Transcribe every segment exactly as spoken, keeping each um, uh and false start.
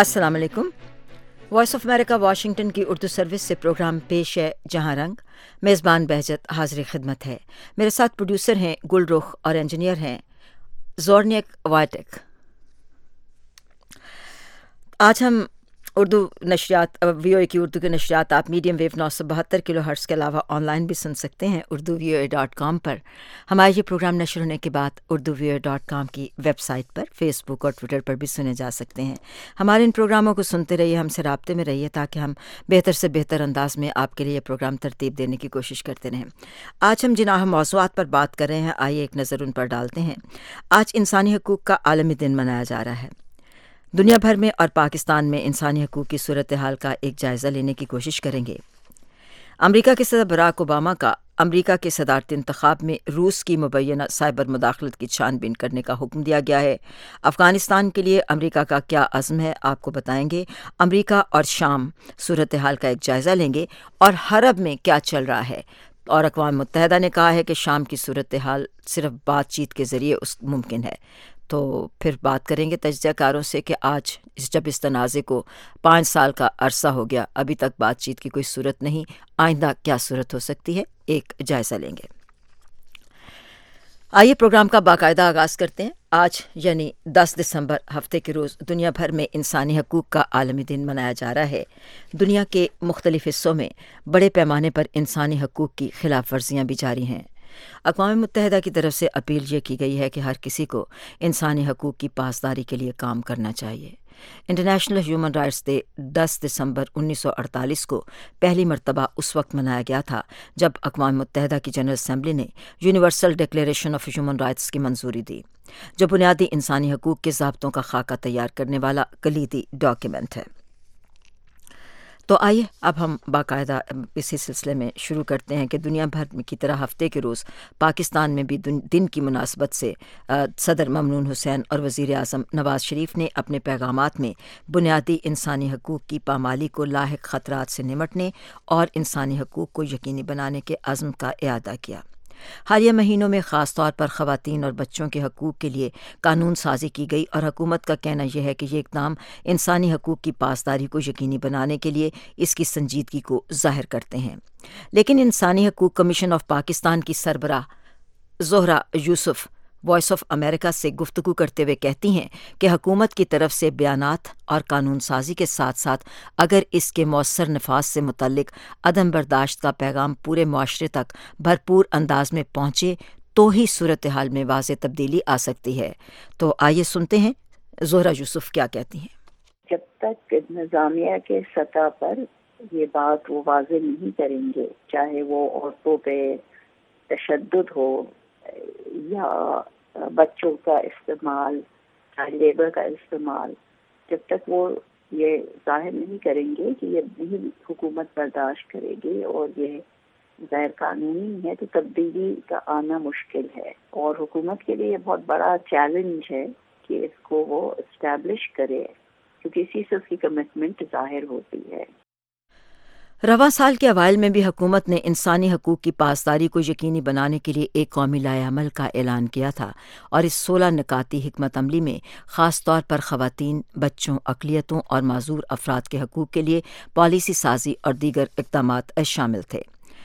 السلام علیکم۔ Voice of America Washington کی اردو سروس سے پروگرام پیش ہے جہاں رنگ۔ میزبان بہجت حاضر خدمت ہے۔ میرے ساتھ پروڈیوسر ہیں گل رخ اور انجینئر ہیں زورنیک وائٹک۔ آج ہم اردو نشریات وی او اے کی اردو کے نشریات آپ میڈیم ویو نو سو بہتر کلو ہرٹز کے علاوہ آن لائن بھی سن سکتے ہیں Urdu V O A dot com پر۔ ہمارے یہ پروگرام نشر ہونے کے بعد Urdu V O A dot com کی ویب سائٹ پر، فیس بک اور ٹویٹر پر بھی سنے جا سکتے ہیں۔ ہمارے ان پروگراموں کو سنتے رہیے، ہم سے رابطے میں رہیے تاکہ ہم بہتر سے بہتر انداز میں آپ کے لیے یہ پروگرام ترتیب دینے کی کوشش کرتے رہیں۔ آج ہم جن اہم موضوعات پر بات کر رہے ہیں، آئیے ایک نظر ان پر ڈالتے ہیں۔ آج انسانی حقوق کا عالمی دن منایا جا رہا ہے۔ دنیا بھر میں اور پاکستان میں انسانی حقوق کی صورتحال کا ایک جائزہ لینے کی کوشش کریں گے۔ امریکہ کے صدر براک اوباما کا امریکہ کے صدارتی انتخاب میں روس کی مبینہ سائبر مداخلت کی چھان بین کرنے کا حکم دیا گیا ہے۔ افغانستان کے لیے امریکہ کا کیا عزم ہے، آپ کو بتائیں گے۔ امریکہ اور شام صورتحال کا ایک جائزہ لیں گے اور حرب میں کیا چل رہا ہے، اور اقوام متحدہ نے کہا ہے کہ شام کی صورتحال صرف بات چیت کے ذریعے ممکن ہے۔ تو پھر بات کریں گے تجزیہ کاروں سے کہ آج جب اس تنازع کو پانچ سال کا عرصہ ہو گیا، ابھی تک بات چیت کی کوئی صورت نہیں، آئندہ کیا صورت ہو سکتی ہے، ایک جائزہ لیں گے۔ آئیے پروگرام کا باقاعدہ آغاز کرتے ہیں۔ آج یعنی دس دسمبر ہفتے کے روز دنیا بھر میں انسانی حقوق کا عالمی دن منایا جا رہا ہے۔ دنیا کے مختلف حصوں میں بڑے پیمانے پر انسانی حقوق کی خلاف ورزیاں بھی جاری ہیں۔ اقوام متحدہ کی طرف سے اپیل یہ کی گئی ہے کہ ہر کسی کو انسانی حقوق کی پاسداری کے لیے کام کرنا چاہیے۔ انٹرنیشنل ہیومن رائٹس ڈے دس دسمبر انیس سو اڑتالیس کو پہلی مرتبہ اس وقت منایا گیا تھا جب اقوام متحدہ کی جنرل اسمبلی نے universal declaration of human rights کی منظوری دی، جو بنیادی انسانی حقوق کے ضابطوں کا خاکہ تیار کرنے والا کلیدی ڈاکیومنٹ ہے۔ تو آئیے اب ہم باقاعدہ اسی سلسلے میں شروع کرتے ہیں کہ دنیا بھر کی طرح ہفتے کے روز پاکستان میں بھی دن کی مناسبت سے صدر ممنون حسین اور وزیر اعظم نواز شریف نے اپنے پیغامات میں بنیادی انسانی حقوق کی پامالی کو لاحق خطرات سے نمٹنے اور انسانی حقوق کو یقینی بنانے کے عزم کا اعادہ کیا۔ حالیہ مہینوں میں خاص طور پر خواتین اور بچوں کے حقوق کے لیے قانون سازی کی گئی، اور حکومت کا کہنا یہ ہے کہ یہ اقدام انسانی حقوق کی پاسداری کو یقینی بنانے کے لیے اس کی سنجیدگی کو ظاہر کرتے ہیں۔ لیکن انسانی حقوق کمیشن آف پاکستان کی سربراہ Zohra Yousuf voice of America سے گفتگو کرتے ہوئے کہتی ہیں کہ حکومت کی طرف سے بیانات اور قانون سازی کے ساتھ ساتھ اگر اس کے مؤثر نفاذ سے متعلق عدم برداشت کا پیغام پورے معاشرے تک بھرپور انداز میں پہنچے تو ہی صورتحال میں واضح تبدیلی آ سکتی ہے۔ تو آئیے سنتے ہیں زہرہ یوسف کیا کہتی ہیں۔ جب تک نظامیہ کے سطح پر یہ بات وہ واضح نہیں کریں گے، چاہے وہ عورتوں پہ تشدد ہو یا بچوں کا استعمال، چائلڈ لیبر کا استعمال، جب تک وہ یہ ظاہر نہیں کریں گے کہ یہ نہیں حکومت برداشت کرے گی اور یہ غیر قانونی ہے، تو تبدیلی کا آنا مشکل ہے۔ اور حکومت کے لیے یہ بہت بڑا چیلنج ہے کہ اس کو وہ اسٹیبلش کرے، کیونکہ اسی سے اس کی کمٹمنٹ ظاہر ہوتی ہے۔ رواں سال کے اوائل میں بھی حکومت نے انسانی حقوق کی پاسداری کو یقینی بنانے کے لیے ایک قومی لائحہ عمل کا اعلان کیا تھا، اور اس سولہ نکاتی حکمت عملی میں خاص طور پر خواتین، بچوں، اقلیتوں اور معذور افراد کے حقوق کے لیے پالیسی سازی اور دیگر اقدامات شامل تھے۔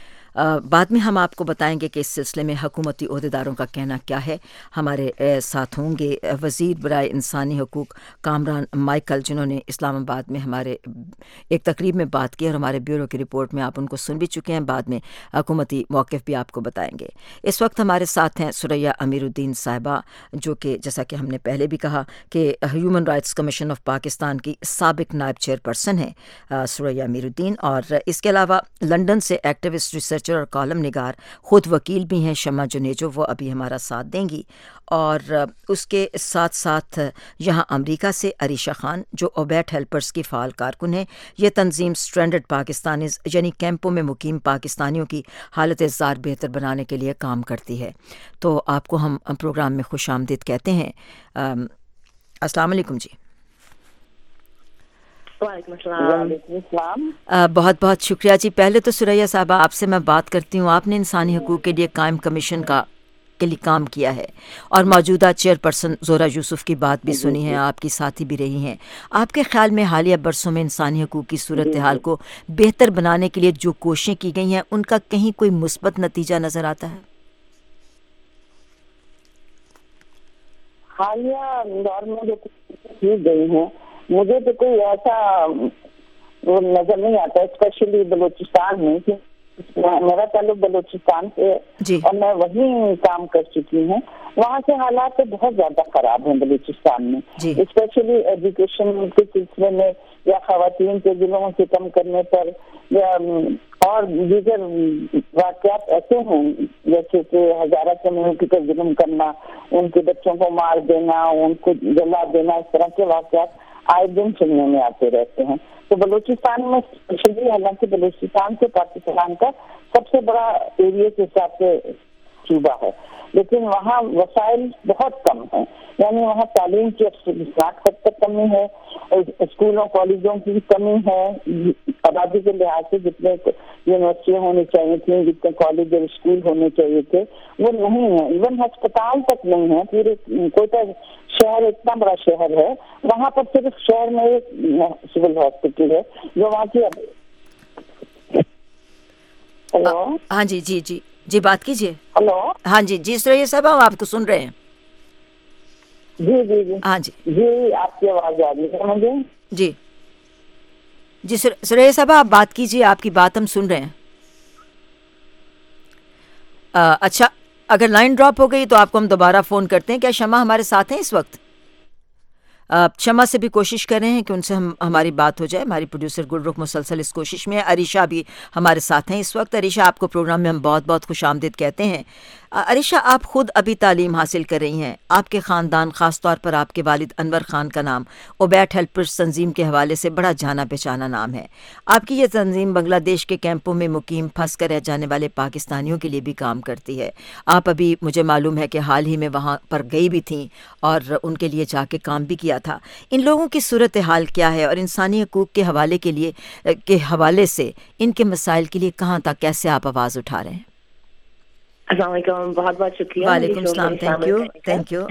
بعد میں ہم آپ کو بتائیں گے کہ اس سلسلے میں حکومتی عہدیداروں کا کہنا کیا ہے۔ ہمارے ساتھ ہوں گے وزیر برائے انسانی حقوق کامران مائیکل، جنہوں نے اسلام آباد میں ہمارے ایک تقریب میں بات کی، اور ہمارے بیورو کی رپورٹ میں آپ ان کو سن بھی چکے ہیں، بعد میں حکومتی موقف بھی آپ کو بتائیں گے۔ اس وقت ہمارے ساتھ ہیں ثریا امیر الدین صاحبہ، جو کہ جیسا کہ ہم نے پہلے بھی کہا کہ human rights commission of Pakistan کی سابق نائب چیئر پرسن ہیں ثریا امیر الدین، اور اس کے علاوہ لنڈن سے ایکٹیوسٹ ریسرچ اور کالم نگار، خود وکیل بھی ہیں شمع جنیجو، وہ ابھی ہمارا ساتھ دیں گی، اور اس کے ساتھ ساتھ یہاں امریکہ سے عریشہ خان، جو اوبیٹ ہیلپرز کی فعال کارکن ہیں۔ یہ تنظیم اسٹرینڈڈ پاکستانیز یعنی کیمپوں میں مقیم پاکستانیوں کی حالت زار بہتر بنانے کے لیے کام کرتی ہے۔ تو آپ کو ہم پروگرام میں خوش آمدید کہتے ہیں۔ السلام علیکم جی۔ وعلیکم السلام۔ بہت بہت شکریہ جی۔ پہلے تو ثریا صاحبہ آپ سے میں بات کرتی ہوں، آپ نے انسانی حقوق کے لیے قائم کمیشن کا کے لیے کام کیا ہے اور موجودہ چیئر پرسن زہرہ یوسف کی بات بھی سنی ہے، آپ کی ساتھی بھی رہی ہیں. آپ کے خیال میں حالیہ برسوں میں انسانی حقوق کی صورتحال کو بہتر بنانے کے لیے جو کوششیں کی گئی ہیں ان کا کہیں کوئی مثبت نتیجہ نظر آتا ہے؟ حالیہ دور میں جو کی گئی ہیں مجھے تو کوئی ایسا وہ نظر نہیں آتا، اسپیشلی بلوچستان میں، کہ میرا تعلق بلوچستان سے جی. اور میں وہیں کام کر چکی ہوں. وہاں کے حالات تو بہت زیادہ خراب ہیں بلوچستان میں، جی. اسپیشلی ایجوکیشن کے سلسلے میں یا خواتین کے ظلموں سے کم کرنے پر یا اور دیگر واقعات ایسے ہیں جیسے کہ ہزارہ کمیونٹی کا ظلم کرنا، ان کے بچوں کو مار دینا، ان کو جلا دینا، اس طرح کے واقعات آئے دن سننے میں آتے رہتے ہیں. تو بلوچستان میں اسپیشلی، حالانکہ بلوچستان سے پاکستان کا سب سے بڑا ایریا کے حساب سے صوبہ ہے، لیکن وہاں وسائل بہت کم ہیں. یعنی وہاں تعلیم کی افسوسناک حد تک کمی ہے، اسکولوں کالجوں کی کمی ہے، آبادی کے لحاظ سے جتنے یونیورسٹیاں ہونی چاہیے تھیں، جتنے کالج اور اسکول ہونے چاہیے تھے وہ نہیں ہیں. ایون ہسپتال تک نہیں ہے. پورے کوئٹہ شہر اتنا بڑا شہر ہے، وہاں پر صرف شہر میں ایک سول ہاسپٹل ہے جو وہاں کی. ہلو. ہاں جی جی جی جی بات کیجیے. ہلو. ہاں جی جی سریا صاحب ہم آپ کو سن رہے ہیں. جی جی جی ہاں جی جی آپ کی آواز آ رہی ہے مجھے. جی جی سریا صاحب آپ بات کیجیے، آپ کی بات ہم سن رہے ہیں. آ, اچھا اگر لائن ڈراپ ہو گئی تو آپ کو ہم دوبارہ فون کرتے ہیں. کیا شمع ہمارے ساتھ ہیں اس وقت؟ شمع سے بھی کوشش کر رہے ہیں کہ ان سے ہم ہماری بات ہو جائے. ہماری پروڈیوسر گل رخ مسلسل اس کوشش میں ہے. عریشہ بھی ہمارے ساتھ ہیں اس وقت. عریشہ آپ کو پروگرام میں ہم بہت بہت خوش آمدید کہتے ہیں. عریشہ آپ خود ابھی تعلیم حاصل کر رہی ہیں. آپ کے خاندان، خاص طور پر آپ کے والد انور خان کا نام اوبیٹ ہیلپرز تنظیم کے حوالے سے بڑا جانا پہچانا نام ہے. آپ کی یہ تنظیم بنگلہ دیش کے کیمپوں میں مقیم پھنس کر رہ جانے والے پاکستانیوں کے لیے بھی کام کرتی ہے. آپ ابھی مجھے معلوم ہے کہ حال ہی میں وہاں پر گئی بھی تھیں اور ان کے لیے جا کے کام بھی کیا تھا. ان لوگوں کی صورتحال کیا ہے اور انسانی حقوق کے حوالے کے لیے کے حوالے سے ان کے مسائل کے لیے کہاں تک کیسے آپ آواز اٹھا رہے ہیں؟ السلام علیکم، بہت بہت شکریہ. وعلیکم السلام. Thank you thank you.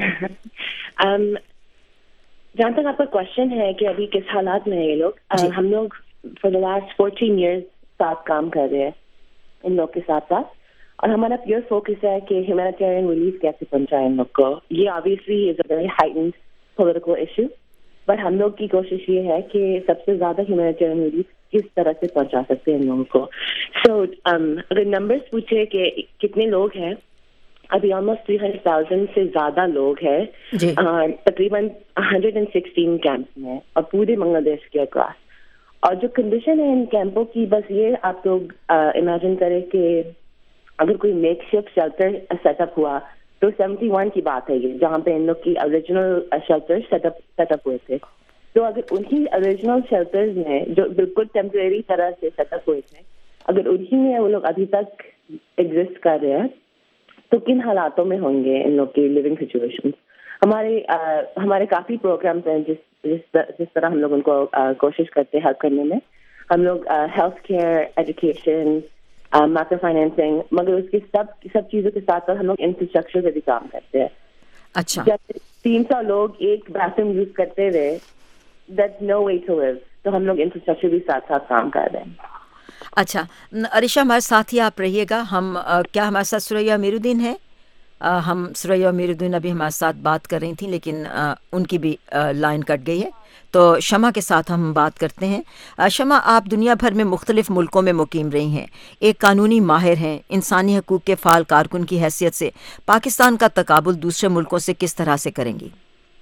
جہاں تک آپ کا کوشچن ہے کہ ابھی کس حالات میں ہیں یہ لوگ، ہم لوگ for the last fourteen years ساتھ کام کر رہے ہیں ان لوگ کے ساتھ ساتھ، اور ہمارا پیور فوکس ہے کہ ہیومینیٹیرین ریلیف کیسے پہنچائیں ان لوگ کو. یہ obviously is a very heightened political issue, but ہم لوگ کی کوشش یہ ہے کہ سب سے زیادہ ہیومینیٹیرین ریلیف کس طرح سے پہنچا سکتے ہیں ان لوگوں کو. سو اگر نمبرز پوچھے کہ کتنے لوگ ہیں، ابھی آلموسٹ تھری ہنڈریڈ تھاؤزینڈ سے زیادہ لوگ ہیں تقریباً ہنڈریڈ اینڈ سکسٹین کیمپس میں اور پورے بنگلہ دیش کے اکراس. اور جو کنڈیشن ہے ان کیمپوں کی، بس یہ آپ لوگ امیجن کریں کہ اگر کوئی makeshift shelter set up ہوا تو سیونٹی ون کی بات ہے یہ، جہاں پہ ان لوگ کی original shelter set up set up ہوئے تھے. تو اگر انہی اوریجنل شیلٹرز میں جو بالکل ٹیمپریری طرح سے سیٹ اپ ہوئے تھے، اگر انہی میں وہ لوگ ابھی تک ایگزسٹ کر رہے ہیں تو کن حالاتوں میں ہوں گے ان لوگ کی لیونگ سچویشن. ہمارے ہمارے کافی پروگرامس ہیں جس جس جس طرح ہم لوگ ان کو کوشش کرتے ہیں ہیلپ کرنے میں. ہم لوگ health care, education, micro financing, مگر اس کی سب سب چیزوں کے ساتھ ساتھ ہم لوگ انفراسٹرکچر پہ بھی کام کرتے ہیں. اچھا، جب تین سو لوگ ایک باتھ روم یوز کرتے ہوئے دیٹس نو وے ٹو لیو، تو ہم لوگ انفراسٹرکچر بھی ساتھ ساتھ کام کر رہے ہیں. اچھا عریشہ ہمارے ساتھ ہی آپ رہیے گا. ہم کیا ہمارے ساتھ سریا امیر الدین ہے؟ ہم سریا امیر الدین ابھی ہمارے ساتھ بات کر رہی تھیں لیکن ان کی بھی لائن کٹ گئی ہے. تو شمع کے ساتھ ہم بات کرتے ہیں. شمع، آپ دنیا بھر میں مختلف ملکوں میں مقیم رہی ہیں، ایک قانونی ماہر ہیں، انسانی حقوق کے فعال کارکن کی حیثیت سے پاکستان کا تقابل دوسرے ملکوں سے کس طرح سے کریں گی؟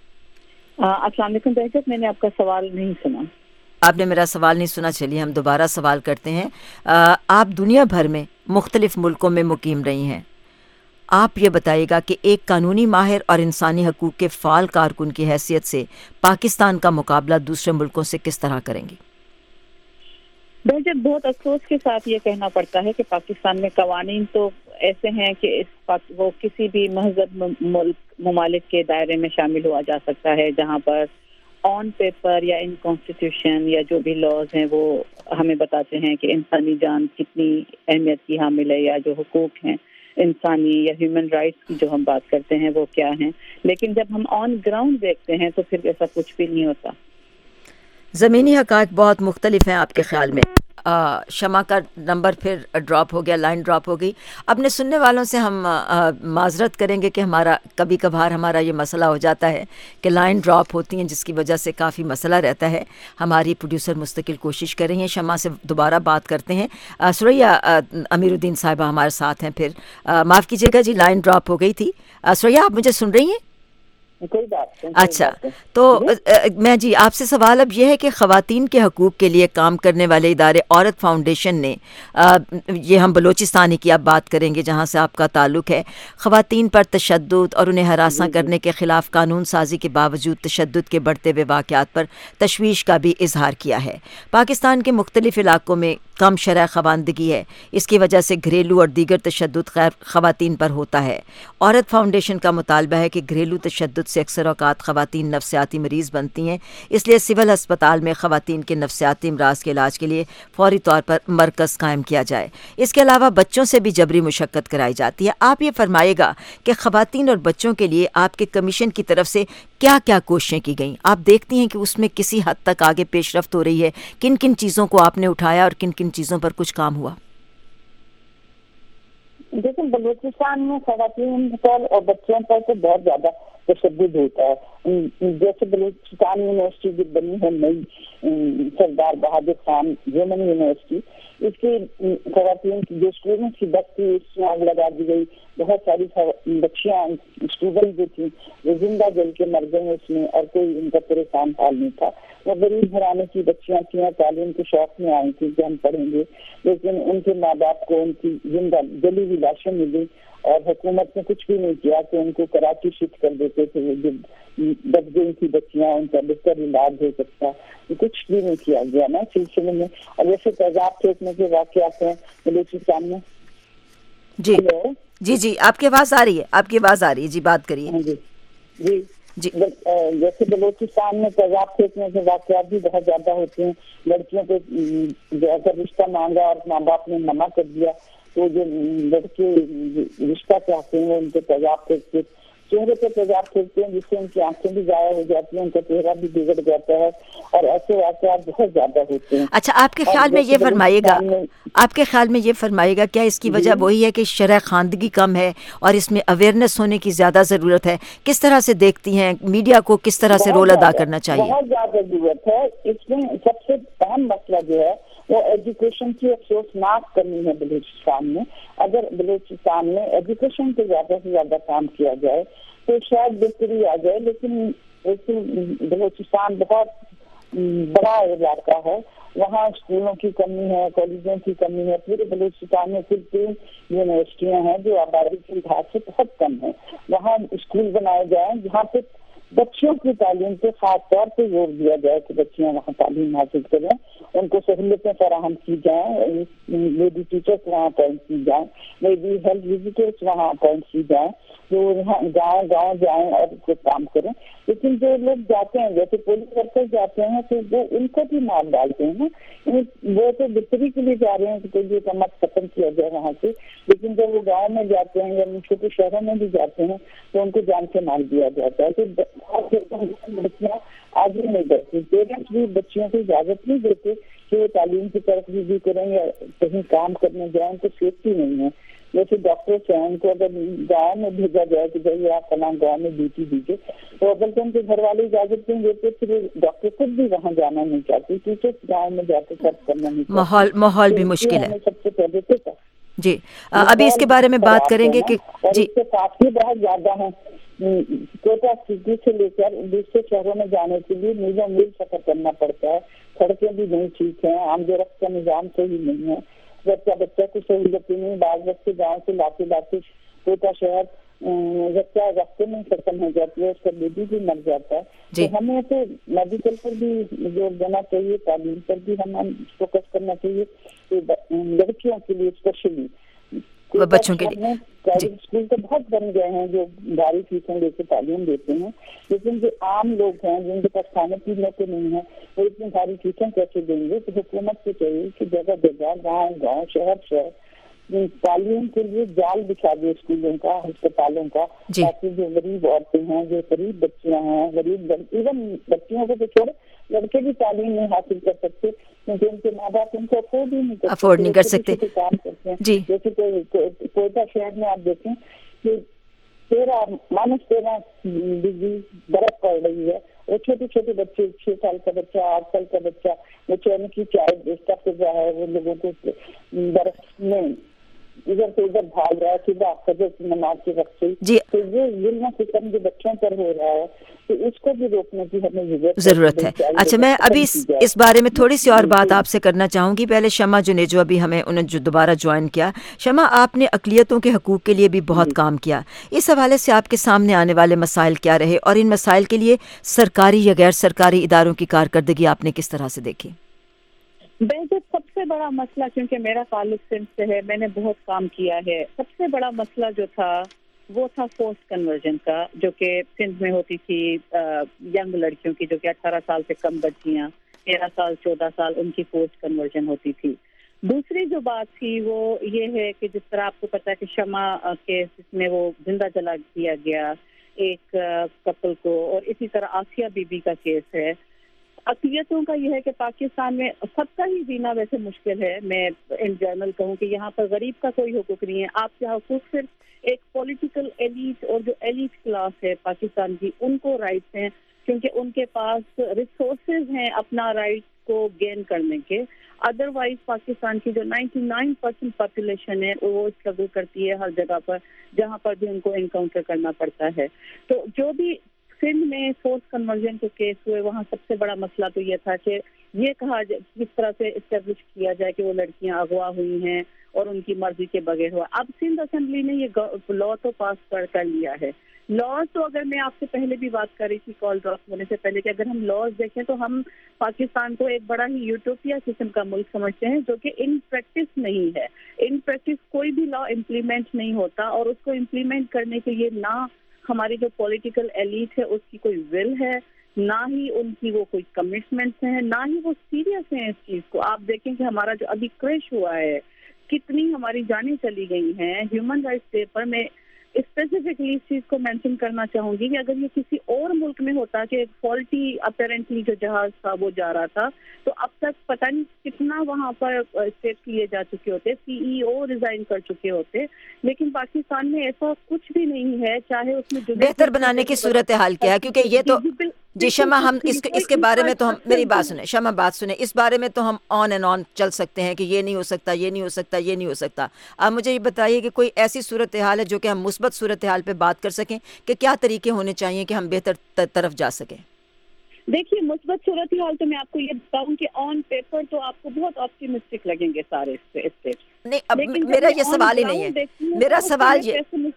السلام علیکم بہجت، میں نے آپ کا سوال نہیں سنا. آپ نے میرا سوال نہیں سنا. چلیے ہم دوبارہ سوال کرتے ہیں. آپ دنیا بھر میں مختلف ملکوں میں مقیم رہی ہیں، آپ یہ بتائیے گا کہ ایک قانونی ماہر اور انسانی حقوق کے فعال کارکن کی حیثیت سے پاکستان کا مقابلہ دوسرے ملکوں سے کس طرح کریں گی؟ بہجت، بہت افسوس کے ساتھ یہ کہنا پڑتا ہے کہ پاکستان میں قوانین تو ایسے ہیں کہ اس وہ کسی بھی مہذب ملک ممالک کے دائرے میں شامل ہوا جا سکتا ہے، جہاں پر آن پیپر یا ان کانسٹیٹیوشن یا جو بھی لاز ہیں وہ ہمیں بتاتے ہیں کہ انسانی جان کتنی اہمیت کی حامل ہے یا جو حقوق ہیں. انسانی یا ہیومن رائٹس کی جو ہم بات کرتے ہیں وہ کیا ہیں، لیکن جب ہم آن گراؤنڈ دیکھتے ہیں تو پھر ایسا کچھ بھی نہیں ہوتا. زمینی حقائق بہت مختلف ہیں آپ کے خیال میں. شمع کا نمبر پھر ڈراپ ہو گیا، لائن ڈراپ ہو گئی. اپنے سننے والوں سے ہم معذرت کریں گے کہ ہمارا کبھی کبھار ہمارا یہ مسئلہ ہو جاتا ہے کہ لائن ڈراپ ہوتی ہیں، جس کی وجہ سے کافی مسئلہ رہتا ہے. ہماری پروڈیوسر مستقل کوشش کر رہی ہیں. شمع سے دوبارہ بات کرتے ہیں. سریا امیر الدین صاحبہ ہمارے ساتھ ہیں. پھر معاف کیجیے گا جی، لائن ڈراپ ہو گئی تھی. سریا، آپ مجھے سن رہی ہیں؟ کوئی بات نہیں. اچھا، تو میں جی آپ سے سوال اب یہ ہے کہ خواتین کے حقوق کے لیے کام کرنے والے ادارے عورت فاؤنڈیشن نے، یہ ہم بلوچستانی کی اب بات کریں گے جہاں سے آپ کا تعلق ہے، خواتین پر تشدد اور انہیں ہراساں کرنے کے خلاف قانون سازی کے باوجود تشدد کے بڑھتے ہوئے واقعات پر تشویش کا بھی اظہار کیا ہے. پاکستان کے مختلف علاقوں میں کم شرح خواندگی ہے، اس کی وجہ سے گھریلو اور دیگر تشدد خواتین پر ہوتا ہے. عورت فاؤنڈیشن کا مطالبہ ہے کہ گھریلو تشدد سے اکثر اوقات خواتین نفسیاتی مریض بنتی ہیں، اس لیے سول ہسپتال میں خواتین کے نفسیاتی امراض کے علاج کے لیے فوری طور پر مرکز قائم کیا جائے. اس کے علاوہ بچوں سے بھی جبری مشقت کرائی جاتی ہے. آپ یہ فرمائے گا کہ خواتین اور بچوں کے لیے آپ کے کمیشن کی طرف سے کیا کیا کوششیں کی گئیں؟ آپ دیکھتی ہیں کہ اس میں کسی حد تک آگے پیش رفت ہو رہی ہے؟ کن کن چیزوں کو آپ نے اٹھایا اور کن کن چیزوں پر کچھ کام ہوا؟ دیکھیں، بلوچستان میں خواتین پر اور بچوں پر تو بہت زیادہ تشدد ہوتا ہے. جیسے بلوچستان یونیورسٹی جو بنی ہے نئی سردار بہادر خان ویمن یونیورسٹی، اس کی خواتین کی جو اسٹوڈنٹس کی بس تھی اس میں آگ لگا دی گئی. بہت ساری بچیاں اسٹوڈنٹ جو تھیں وہ زندہ جل کے مر گئیں اس میں، اور کوئی ان کا پریشان حال نہیں تھا. وہ غریب گھرانے کی بچیاں تھیں، تعلیم کے شوق میں آئی تھیں کہ ہم پڑھیں گے، لیکن ان کے ماں باپ کو ان کی زندہ جلی ہوئی لاشیں ملی اور حکومت نے کچھ بھی نہیں کیا کہ ان کو کراچی شفٹ کر دیتے تھے. وہ جو دب گئی تھی بچیاں، ان کا بہتر علاج ہو سکتا، کچھ بھی نہیں کیا گیا نا سلسلے میں. اور جیسے تیزاب پھینکنے کے واقعات ہیں بلوچستان میں. جی جی جی آپ کی آواز آ رہی ہے، آپ کی آواز آ رہی ہے جی، بات کریے. جی جی جی جیسے بلوچستان میں تیزاب پھینکنے کے واقعات بھی بہت زیادہ ہوتے ہیں. لڑکیوں کو اگر رشتہ مانگا اور ماں باپ نے منع کر دیا تو جو لڑکے رشتہ چاہتے ہیں وہ ان کو تیزاب پھینکتے، چہرے پہ تیزاب پھینکتے ہیں، جس سے ان کی آنکھیں بھی ضائع ہو جاتی ہیں، ان کا چہرہ بھی بگڑ جاتا ہے، اور ایسے واقعات بہت زیادہ ہوتے ہیں. اچھا، آپ کے خیال میں یہ فرمائیے گا آپ کے خیال میں یہ فرمائیے گا کیا اس کی وجہ وہی ہے کہ شرح خواندگی کم ہے اور اس میں اویئرنیس ہونے کی زیادہ ضرورت ہے؟ کس طرح سے دیکھتی ہیں میڈیا کو، کس طرح سے رول ادا کرنا چاہیے؟ بہت زیادہ ضرورت ہے. اس میں سب سے اہم مسئلہ جو ہے وہ ایجوکیشن کی افسوسناک کمی ہے بلوچستان میں. اگر بلوچستان میں ایجوکیشن پہ زیادہ سے زیادہ کام کیا جائے تو شاید بہتری آ جائے. لیکن بلوچستان بہت بڑا علاقہ ہے، وہاں اسکولوں کی کمی ہے، کالجوں کی کمی ہے. پورے بلوچستان میں صرف تین یونیورسٹیاں ہیں جو آبادی کے لحاظ سے بہت کم ہیں. وہاں اسکول بنائے جائیں جہاں پہ بچیوں کی تعلیم پہ خاص طور پہ زور دیا جائے کہ بچیاں وہاں تعلیم حاصل کریں، ان کو سہولتیں فراہم کی جائیں، لیڈی ٹیچرس وہاں اپوائنٹ کی جائیں، لیڈی ہیلتھ وزٹرس وہاں اپوائنٹ کی جائیں جو وہاں گاؤں گاؤں جائیں اور کو کام کریں. لیکن جو لوگ جاتے ہیں جیسے پولیس ورکر جاتے ہیں تو وہ ان کو بھی مار ڈالتے ہیں. وہ تو بہتری کے لیے جا رہے ہیں کہ کوئی کمت ختم کیا جائے وہاں سے، لیکن جب وہ گاؤں میں جاتے ہیں یا چھوٹے شہروں میں بھی جاتے ہیں تو ان کو جان سے مار دیا جاتا ہے. تو بچیاں آگے نہیں بڑھتی. پیرنٹس بھی بچیوں کو اجازت نہیں دیتے کہ وہ تعلیم کی طرف بھی کریں یا کہیں کام کرنے جائیں تو سیفٹی نہیں ہے. جیسے ڈاکٹرس ہیں ان کو اگر گاؤں میں بھیجا جائے کہ بھائی آپ فلاں گاؤں میں ڈیوٹی دیجیے تو اگر تو ان کے گھر والے اجازت نہیں دیتے پھر ڈاکٹر خود بھی وہاں جانا نہیں چاہتی، ٹیچرس گاؤں میں جا کے سرچ کرنا نہیں چاہتی. ماحول ماحول بھی مشکل ہے. سب سے پہلے تو جی ابھی اس کے بارے میں بات کریں گے کہ جی کافی بہت زیادہ ہیں. کوٹا سٹی سے لے کر دوسرے شہروں میں جانے کے لیے میلوں میل سفر کرنا پڑتا ہے. سڑکیں بھی نہیں ٹھیک ہیں، عام رقص کا نظام صحیح نہیں ہے. بچہ بچہ کو سہولتیں نہیں، بعض بچے گاؤں سے لاتے لاتے کوٹا شہر بچہ راستے میں ختم ہو جاتی ہے، اس کا بیبی بھی مر جاتا ہے. تو ہمیں تو میڈیکل پر بھی زور دینا چاہیے، تعلیم پر بھی ہمیں فوکس کرنا چاہیے لڑکیوں کے لیے اسپیشلی. بچوں کے لیے پرائیویٹ اسکول تو بہت بن گئے ہیں جو بھاری فیسیں لے کے تعلیم دیتے ہیں، لیکن جو عام لوگ ہیں جن کے پاس کھانے پینے کے نہیں ہیں وہ اتنی ساری فیسیں کیسے دیں گے؟ تو حکومت کو چاہیے کہ جگہ جگہ گاؤں گاؤں شہر شہر تعلیم کے لیے جال بچھا دیا اسکولوں کا, ہسپتالوں کا, تاکہ جو غریب عورتیں ہیں, جو غریب بچیاں ہیں, غریب ایون بچیوں کو تو چھوڑے لڑکے بھی تعلیم نہیں حاصل کر سکتے کیونکہ ان کے ماں باپ ان کو افورڈ ہی نہیں افورڈ نہیں کر سکتے. کام کرتے ہیں جی جیسے کوئٹہ شہر میں آپ دیکھیں کہ تیرہ مائنس تیرہ ڈگری برف پڑ رہی ہے, وہ چھوٹے چھوٹے بچے, چھ سال کا بچہ, آٹھ سال کا بچہ, وہ چین کی چائے بیچتا پھر رہا ہے, وہ لوگوں کو برف میں ادھر سے ادھر بھاگ رہا ہے صبح فجر کی نماز کے وقت سے. جی تو یہ ظلم و ستم جو بچوں پر ہو رہا ہے تو اس کو بھی روکنے کی ہمیں ضرورت ہے. اچھا, میں ابھی اس بارے میں تھوڑی سی اور بات آپ سے کرنا چاہوں گی. پہلے شمع جنیجو ابھی ہمیں انہیں جو دوبارہ جوائن کیا. شمع, آپ نے اقلیتوں کے حقوق کے لیے بھی بہت کام کیا. اس حوالے سے آپ کے سامنے آنے والے مسائل کیا رہے اور ان مسائل کے لیے سرکاری یا غیر سرکاری اداروں کی کارکردگی آپ نے کس طرح سے دیکھی؟ ویسے سب سے بڑا مسئلہ, کیونکہ میرا تعلق سندھ سے ہے, میں نے بہت کام کیا ہے, سب سے بڑا مسئلہ جو تھا وہ تھا فورس کنورژن کا, جو کہ سندھ میں ہوتی تھی ینگ لڑکیوں کی, جو کہ اٹھارہ سال سے کم بچیاں, تیرہ سال چودہ سال, ان کی فورس کنورژن ہوتی تھی. دوسری جو بات تھی وہ یہ ہے کہ جس طرح آپ کو پتا ہے کہ شمع کیس میں وہ زندہ جلا دیا گیا ایک کپل کو, اور اسی طرح آسیہ بی بی کا کیس ہے. اقلیتوں کا یہ ہے کہ پاکستان میں سب کا ہی جینا ویسے مشکل ہے. میں ان جنرل کہوں کہ یہاں پر غریب کا کوئی حقوق نہیں ہے. آپ کے حقوق صرف ایک پولیٹیکل ایلیٹ اور جو ایلیٹ کلاس ہے پاکستان کی, ان کو رائٹس ہیں, کیونکہ ان کے پاس ریسورسز ہیں اپنا رائٹ کو گین کرنے کے. ادروائز پاکستان کی جو نائنٹی نائن پرسینٹ پاپولیشن ہے وہ اسٹرگل کرتی ہے ہر جگہ پر جہاں پر بھی ان کو انکاؤنٹر کرنا پڑتا ہے. تو جو بھی سندھ میں فورس کنورژن کے کیس ہوئے, وہاں سب سے بڑا مسئلہ تو یہ تھا کہ یہ کہا کس طرح سے اسٹیبلش کیا جائے کہ وہ لڑکیاں اغوا ہوئی ہیں اور ان کی مرضی کے بغیر ہوا. اب سندھ اسمبلی نے یہ لا تو پاس کر لیا ہے. لاز تو اگر میں آپ سے پہلے بھی بات کر رہی تھی کال ڈراپ ہونے سے پہلے کہ اگر ہم لاز دیکھیں تو ہم پاکستان کو ایک بڑا ہی یوٹوپیا قسم کا ملک سمجھتے ہیں, جو کہ ان پریکٹس نہیں ہے. ان پریکٹس کوئی بھی لا امپلیمنٹ نہیں ہوتا, اور اس کو امپلیمنٹ کرنے کے لیے نہ ہماری جو پولیٹیکل ایلیٹ ہے اس کی کوئی ول ہے, نہ ہی ان کی وہ کوئی کمٹمنٹس ہیں, نہ ہی وہ سیریس ہیں اس چیز کو. آپ دیکھیں کہ ہمارا جو ابھی کریش ہوا ہے, کتنی ہماری جانیں چلی گئی ہیں. ہیومن رائٹس ڈے پر میں اسپیسیفکلی اس چیز کو مینشن کرنا چاہوں گی کہ اگر یہ کسی اور ملک میں ہوتا کہ ایک فالٹی اپیرنٹلی جو جہاز تھا وہ جا رہا تھا, تو اب تک پتہ نہیں کتنا وہاں پر اسٹیپس لیے جا چکے ہوتے, سی ای او ریزائن کر چکے ہوتے. لیکن پاکستان میں ایسا کچھ بھی نہیں ہے, چاہے اس میں بہتر بنانے کی صورتحال کیا ہے, کیونکہ یہ تو جی شمع, ہم اس اس کے بارے میں تو ہم میری بات سنیں شمع, بات سنیں, اس بارے میں تو ہم آن اینڈ آن چل سکتے ہیں کہ یہ نہیں ہو سکتا, یہ نہیں ہو سکتا, یہ نہیں ہو سکتا. آپ مجھے یہ بتائیے کہ کوئی ایسی صورتحال ہے جو کہ ہم مثبت صورتحال پہ بات کر سکیں کہ کیا طریقے ہونے چاہیے کہ ہم بہتر طرف جا سکیں. دیکھیے, مثبت صورتحال تو میں آپ کو یہ بتاؤں کہ آن پیپر تو آپ کو بہت آپٹیمسٹک لگیں گے سارے اسٹیپس. نہیں, اب میرا یہ سوال ہی نہیں ہے. میرا سوال یہ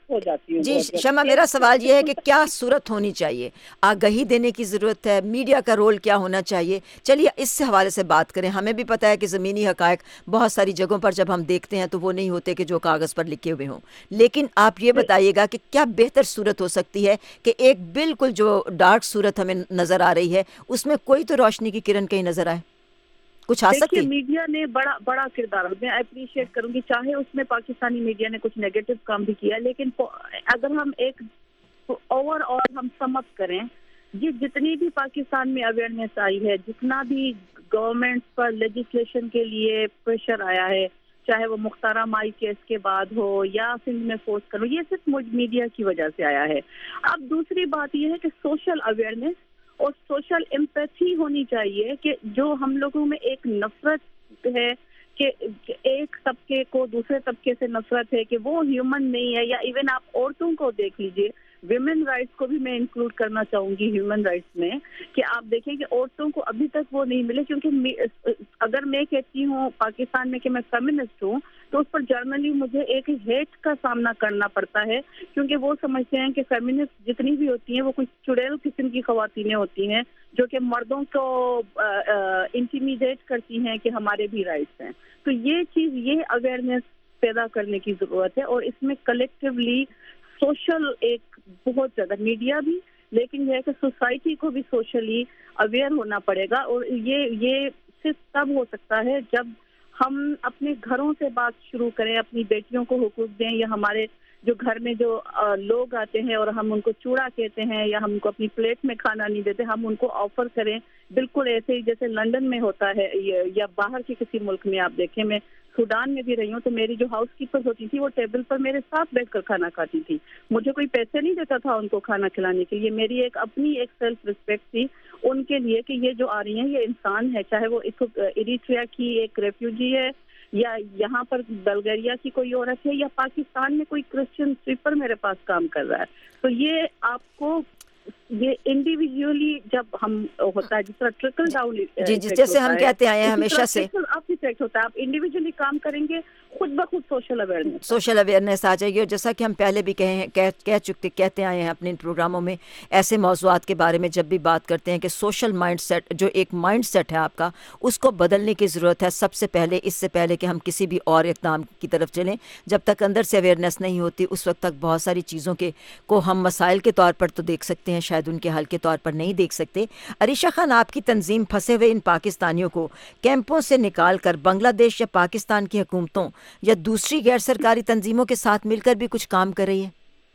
جی شمع, میرا سوال یہ ہے کہ کیا صورت ہونی چاہیے, آگہی دینے کی ضرورت ہے, میڈیا کا رول کیا ہونا چاہیے. چلیے اس سے حوالے سے بات کریں. ہمیں بھی پتہ ہے کہ زمینی حقائق بہت ساری جگہوں پر جب ہم دیکھتے ہیں تو وہ نہیں ہوتے کہ جو کاغذ پر لکھے ہوئے ہوں. لیکن آپ یہ بتائیے گا کہ کیا بہتر صورت ہو سکتی ہے کہ ایک بالکل جو ڈارک صورت ہمیں نظر آ رہی ہے اس میں کوئی تو روشنی کی کرن کہیں نظر آئے, کچھ آ سکتی. میڈیا نے بڑا بڑا کردار, میں اپریشیٹ کروں گی, چاہے اس میں پاکستانی میڈیا نے کچھ نیگیٹو کام بھی کیا, لیکن اگر ہم ایک اوور آل ہم سم اپ کریں, یہ جتنی بھی پاکستان میں اویئرنیس آئی ہے, جتنا بھی گورنمنٹ پر لیجسلیشن کے لیے پریشر آیا ہے, چاہے وہ مختارہ مائی کیس کے بعد ہو یا سندھ میں فورس کرو, یہ صرف میڈیا کی وجہ سے آیا ہے. اب دوسری بات یہ ہے کہ سوشل اویئرنیس اور سوشل امپیتھی ہونی چاہیے, کہ جو ہم لوگوں میں ایک نفرت ہے کہ ایک طبقے کو دوسرے طبقے سے نفرت ہے کہ وہ ہیومن نہیں ہے, یا ایون آپ عورتوں کو دیکھ لیجئے, ویمن رائٹس کو بھی میں انکلوڈ کرنا چاہوں گی ہیومن رائٹس میں, کہ آپ دیکھیں کہ عورتوں کو ابھی تک وہ نہیں ملے. کیونکہ اگر میں کہتی ہوں پاکستان میں کہ میں فیمنسٹ ہوں, تو اس پر جرنلی مجھے ایک ہیٹ کا سامنا کرنا پڑتا ہے, کیونکہ وہ سمجھتے ہیں کہ فیمنسٹ جتنی بھی ہوتی ہیں وہ کچھ چڑیل قسم کی خواتینیں ہوتی ہیں جو کہ مردوں کو انٹیمیڈیٹ کرتی ہیں کہ ہمارے بھی رائٹس ہیں. تو یہ چیز, یہ اویئرنیس پیدا کرنے کی ضرورت ہے, اور اس میں کلیکٹیولی سوشل ایک بہت زیادہ میڈیا بھی, لیکن یہ ہے کہ سوسائٹی کو بھی سوشلی اویئر ہونا پڑے گا. اور یہ یہ صرف تب ہو سکتا ہے جب ہم اپنے گھروں سے بات شروع کریں, اپنی بیٹیوں کو حقوق دیں, یا ہمارے جو گھر میں جو لوگ آتے ہیں اور ہم ان کو چوڑا کہتے ہیں یا ہم ان کو اپنی پلیٹ میں کھانا نہیں دیتے, ہم ان کو آفر کریں بالکل ایسے ہی جیسے لندن میں ہوتا ہے یا باہر کے کسی ملک میں. آپ دیکھیں, میں سوڈان میں بھی رہی ہوں, تو میری جو ہاؤس کیپر ہوتی تھی وہ ٹیبل پر میرے ساتھ بیٹھ کر کھانا کھاتی تھی. مجھے کوئی پیسے نہیں دیتا تھا ان کو کھانا کھلانے کے لیے. میری ایک اپنی ایک سیلف رسپیکٹ تھی ان کے لیے کہ یہ جو آ رہی ہیں یہ انسان ہے, چاہے وہ ایریٹریا کی ایک ریفیوجی ہے یا یہاں پر بلغیریا کی کوئی عورت ہے یا پاکستان میں کوئی کرسچن سویپر میرے پاس کام کر رہا ہے. تو یہ آپ کو یہ انڈیویجولی جب ہم ہوتا ہے جس طرح ٹرکل ڈاؤن جی جی جیسے ہم کہتے آئے ہیں ہمیشہ سے آپ افیکٹ ہوتا ہے. آپ انڈیویجولی کام کریں گے خود بخود سوشل اویئرنیس سوشل اویئرنیس آ جائے گی. اور جیسا کہ ہم پہلے بھی کہے کہہ کہہ چکتے کہتے آئے ہیں اپنے پروگراموں میں ایسے موضوعات کے بارے میں جب بھی بات کرتے ہیں کہ سوشل مائنڈ سیٹ جو ایک مائنڈ سیٹ ہے آپ کا اس کو بدلنے کی ضرورت ہے سب سے پہلے, اس سے پہلے کہ ہم کسی بھی اور اقدام کی طرف چلیں. جب تک اندر سے اویئرنیس نہیں ہوتی اس وقت تک بہت ساری چیزوں کے کو ہم مسائل کے طور پر تو دیکھ سکتے ہیں, شاید ان کے حل کے طور پر نہیں دیکھ سکتے. عریشہ خان, آپ کی تنظیم پھنسے ہوئے ان پاکستانیوں کو کیمپوں سے نکال کر بنگلہ دیش یا پاکستان کی حکومتوں یا دوسری غیر سرکاری تنظیموں کے ساتھ مل کر بھی کچھ کام کر رہی ہے.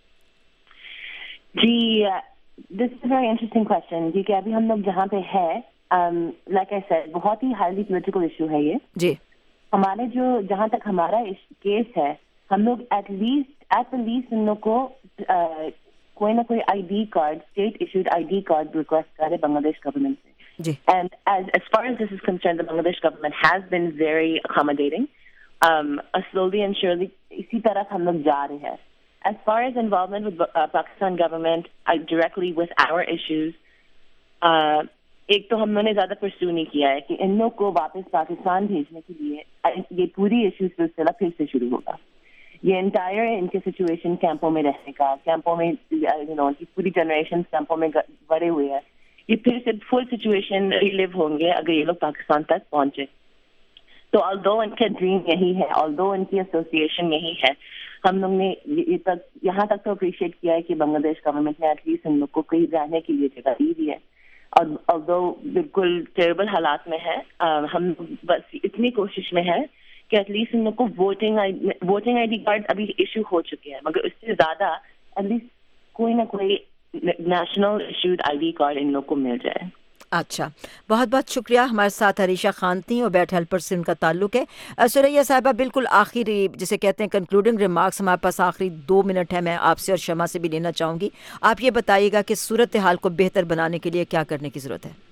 جی, this is very interesting question. جی کہ ابھی ہم لوگ جہاں پہ ہے لائک آئی سیڈ بہت ہی ہائیلی پولیٹیکل ایشو ہے یہ. جی, ہمارے جو جہاں تک ہمارا کیس ہے ہم لوگ ایٹ لیسٹ ایٹ لیسٹ ان لوگ کو کوئی نہ کوئی I D card, state issued I D card request کرے بنگلہ دیش گورنمنٹ سے. جی, and as as far as this is concern the Bangladesh government has been very accommodating. um, slowly and surely اسی طرف ہم لوگ جا رہے ہیں. As far as involvement with uh, Pakistan government uh, directly with our issues, uh, ایک تو ہم نے زیادہ پرسو نہیں کیا ہے کہ ان لوگ کو واپس پاکستان بھیجنے کے لیے یہ پوری ایشو سلسلہ پھر سے شروع ہوگا. یہ انٹائر ان کے سچویشن کیمپوں میں رہنے کا, کیمپوں میں یو نو پوری جنریشن کیمپوں میں بڑے ہوئے ہیں, یہ پھر سے فل سچویشن ریلیو ہوں گے اگر یہ لوگ پاکستان تک پہنچے. تو آلدو ان کا ڈریم یہی ہے, آلدو ان کی ایسوسیشن یہی ہے, ہم لوگ نے یہ تک یہاں تک تو اپریشیٹ کیا ہے کہ بنگلہ دیش گورنمنٹ نے ایٹ لیسٹ ہم لوگ کو کہیں رہنے کے لیے جگہ دی دی ہے. اور آلدو بالکل ٹیربل حالات میں ہے, ہم بس اتنی کوشش میں ہے کہ ایٹ لیسٹ ان لوگ کو voting voting I D card ابھی ایشو ہو چکے ہیں, مگر اس سے زیادہ ایٹ لیسٹ کوئی نہ کوئی national issued I D card ان لوگ کو مل جائے. اچھا, بہت بہت شکریہ. ہمارے ساتھ عریشہ خان تھیں اور بیٹ ہیلپر سے ان کا تعلق ہے. سریا صاحبہ, بالکل آخری جسے کہتے ہیں کنکلوڈنگ ریمارکس ہمارے پاس آخری دو منٹ ہے, میں آپ سے اور شمع سے بھی لینا چاہوں گی. آپ یہ بتائیے گا کہ صورتحال کو بہتر بنانے کے لیے کیا کرنے کی ضرورت ہے؟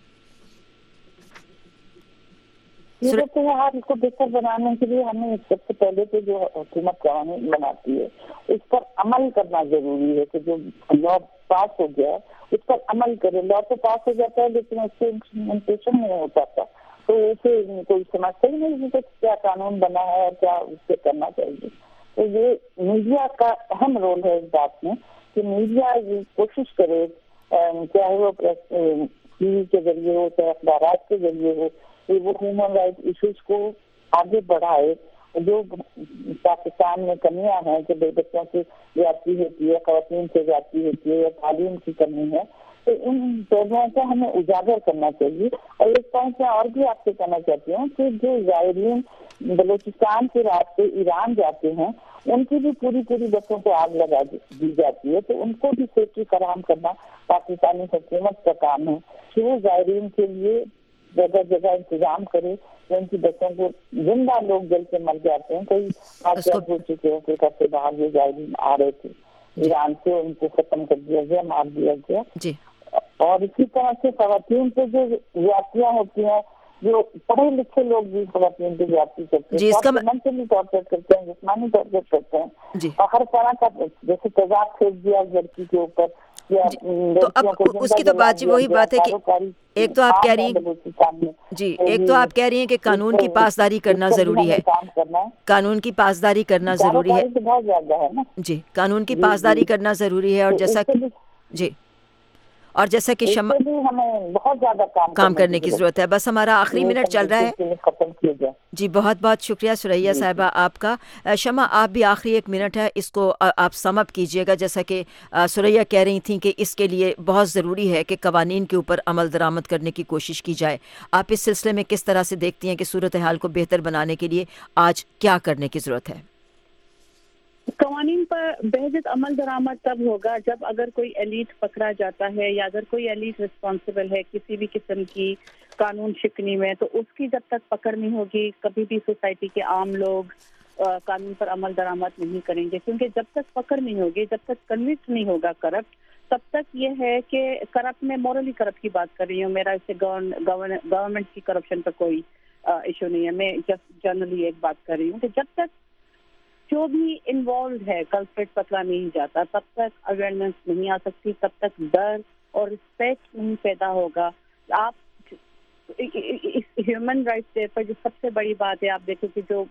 صورتحال کو بہتر بنانے کے لیے ہمیں سب سے پہلے تو جو حکومت قوانین بناتی ہے اس پر عمل کرنا ضروری ہے کہ جو لا پاس ہو گیا ہے اس پر عمل کرے. لا تو پاس ہو جاتا ہے لیکن اس سے امپلیمنٹیشن نہیں ہو پاتا, تو اسے کوئی سمجھتا ہی نہیں کہ کیا قانون بنا ہے اور کیا اس سے کرنا چاہیے. تو یہ میڈیا کا اہم رول ہے اس بات میں کہ میڈیا یہ کوشش کرے, چاہے وہ ٹی وی کے ذریعے ہو چاہے اخبارات کے ذریعے ہو, وہ ہیومن رائٹ ایشوز کو آگے بڑھائے. جو پاکستان میں کمیاں ہیں کہ بے بچوں کی زیادتی ہوتی ہے, خواتین سے زیادتی ہوتی ہے یا تعلیم کی کمی ہے, تو ان پہلوؤں کو ہمیں اجاگر کرنا چاہیے. اور ایک پوائنٹ میں اور بھی آپ سے کہنا چاہتی ہوں کہ جو زائرین بلوچستان کے راستے ایران جاتے ہیں ان کی بھی پوری پوری بسوں کو آگ لگا دی جاتی ہے, تو ان کو بھی سیفٹی فراہم کرنا پاکستانی حکومت کا کام ہے کہ وہ زائرین کے لیے جگہ جگہ انتظام کرے. ان کی بچوں کو زندہ لوگ جل کے مر جاتے ہیں, کئی واقعات ہو چکے ہیں کہ گھر سے باہر یہ زائرین آ رہے تھے ایران سے, ان کو ختم کر دیا گیا, مار دیا گیا. جی, اور اسی طرح سے خواتین پہ جو زیادتیاں ہوتی ہیں, جو پڑھے لکھے لوگ بھی خواتین پہ زیادتی کرتے ہیں, منٹلی ٹارچر کرتے ہیں, جسمانی ٹارچر کرتے ہیں, اور ہر طرح کا جیسے تیزاب پھینک دیا لڑکی کے اوپر. تو اب اس کی تو بات جی وہی بات ہے کہ ایک تو آپ کہہ رہی ہیں جی ایک تو آپ کہہ رہی ہیں کہ قانون کی پاسداری کرنا ضروری ہے, قانون کی پاسداری کرنا ضروری ہے. بہت زیادہ ہے نا جی, قانون کی پاسداری کرنا ضروری ہے. اور جیسا کہ جی اور جیسا کہ شمع ہمیں بہت زیادہ کام کام کرنے کی ضرورت ہے. بس ہمارا آخری منٹ چل رہا ہے. ختم کیا جائے. جی بہت بہت شکریہ ثریا صاحبہ آپ کا. شمع آپ بھی آخری ایک منٹ ہے, اس کو آپ سم اپ کیجئے گا. جیسا کہ ثریا کہہ رہی تھیں کہ اس کے لیے بہت ضروری ہے کہ قوانین کے اوپر عمل درآمد کرنے کی کوشش کی جائے. آپ اس سلسلے میں کس طرح سے دیکھتی ہیں کہ صورتحال کو بہتر بنانے کے لیے آج کیا کرنے کی ضرورت ہے؟ قوانین پر بہتر عمل درآمد تب ہوگا جب اگر کوئی ایلیٹ پکڑا جاتا ہے یا اگر کوئی ایلیٹ رسپانسبل ہے کسی بھی قسم کی قانون شکنی میں, تو اس کی جب تک پکڑ نہیں ہوگی کبھی بھی سوسائٹی کے عام لوگ قانون پر عمل درآمد نہیں کریں گے. کیونکہ جب تک پکڑ نہیں ہوگی, جب تک کنوکٹ نہیں ہوگا کرپٹ, تب تک یہ ہے کہ کرپٹ میں مورلی کرپٹ کی بات کر رہی ہوں, میرا اس سے گورنمنٹ کی کرپشن پر کوئی ایشو نہیں ہے, میں جسٹ جنرلی ایک بات کر رہی ہوں کہ جب تک جو بھی انوالوڈ ہے کلپریٹ پکڑا نہیں جاتا, تب تک اویئرنیس نہیں آ سکتی, تب تک ڈر اور رسپیکٹ نہیں پیدا ہوگا. آپ ہیومن رائٹس ڈے پر جو سب سے بڑی بات ہے, آپ دیکھیں کہ جو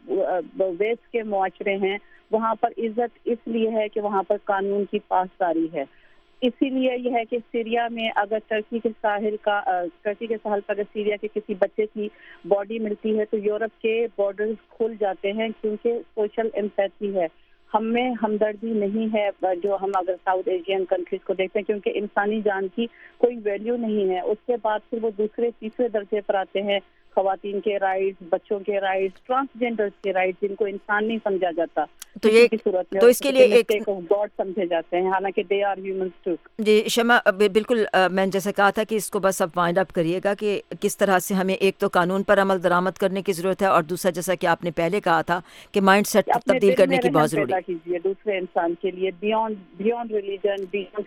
ویسٹ کے معاشرے ہیں وہاں پر عزت اس لیے ہے کہ وہاں پر قانون کی پاسداری ہے. اسی لیے یہ ہے کہ سیریا میں اگر ترکی کے ساحل کا ترکی کے ساحل پر اگر سیریا کے کسی بچے کی باڈی ملتی ہے تو یورپ کے بارڈرز کھل جاتے ہیں, کیونکہ سوشل امپیتھی ہے, ہم میں ہمدردی نہیں ہے. جو ہم اگر ساؤتھ ایشین کنٹریز کو دیکھتے ہیں, کیونکہ انسانی جان کی کوئی ویلیو نہیں ہے. اس کے بعد پھر وہ دوسرے تیسرے درجے پر آتے ہیں خواتین کے رائٹس, بچوں کے رائٹس, ٹرانسجینڈرز کے رائٹس, جن کو انسان نہیں سمجھا جاتا. تو یہ تو اس کے لیے ایک گاڈ سمجھے جاتے ہیں, حالانکہ دے آر ہیومنز ٹو. جی شمع, بالکل میں نے جیسے کہا تھا کہ اس کو بس اب وائنڈ اپ کریے گا کہ کس طرح سے ہمیں ایک تو قانون پر عمل درآمد کرنے کی ضرورت ہے, اور دوسرا جیسا کہ آپ نے پہلے کہا تھا کہ مائنڈ سیٹ تبدیل کرنے کی بہت ضروری ہے دوسرے انسان کے لیے, بیونڈ بیونڈ ریلیجن,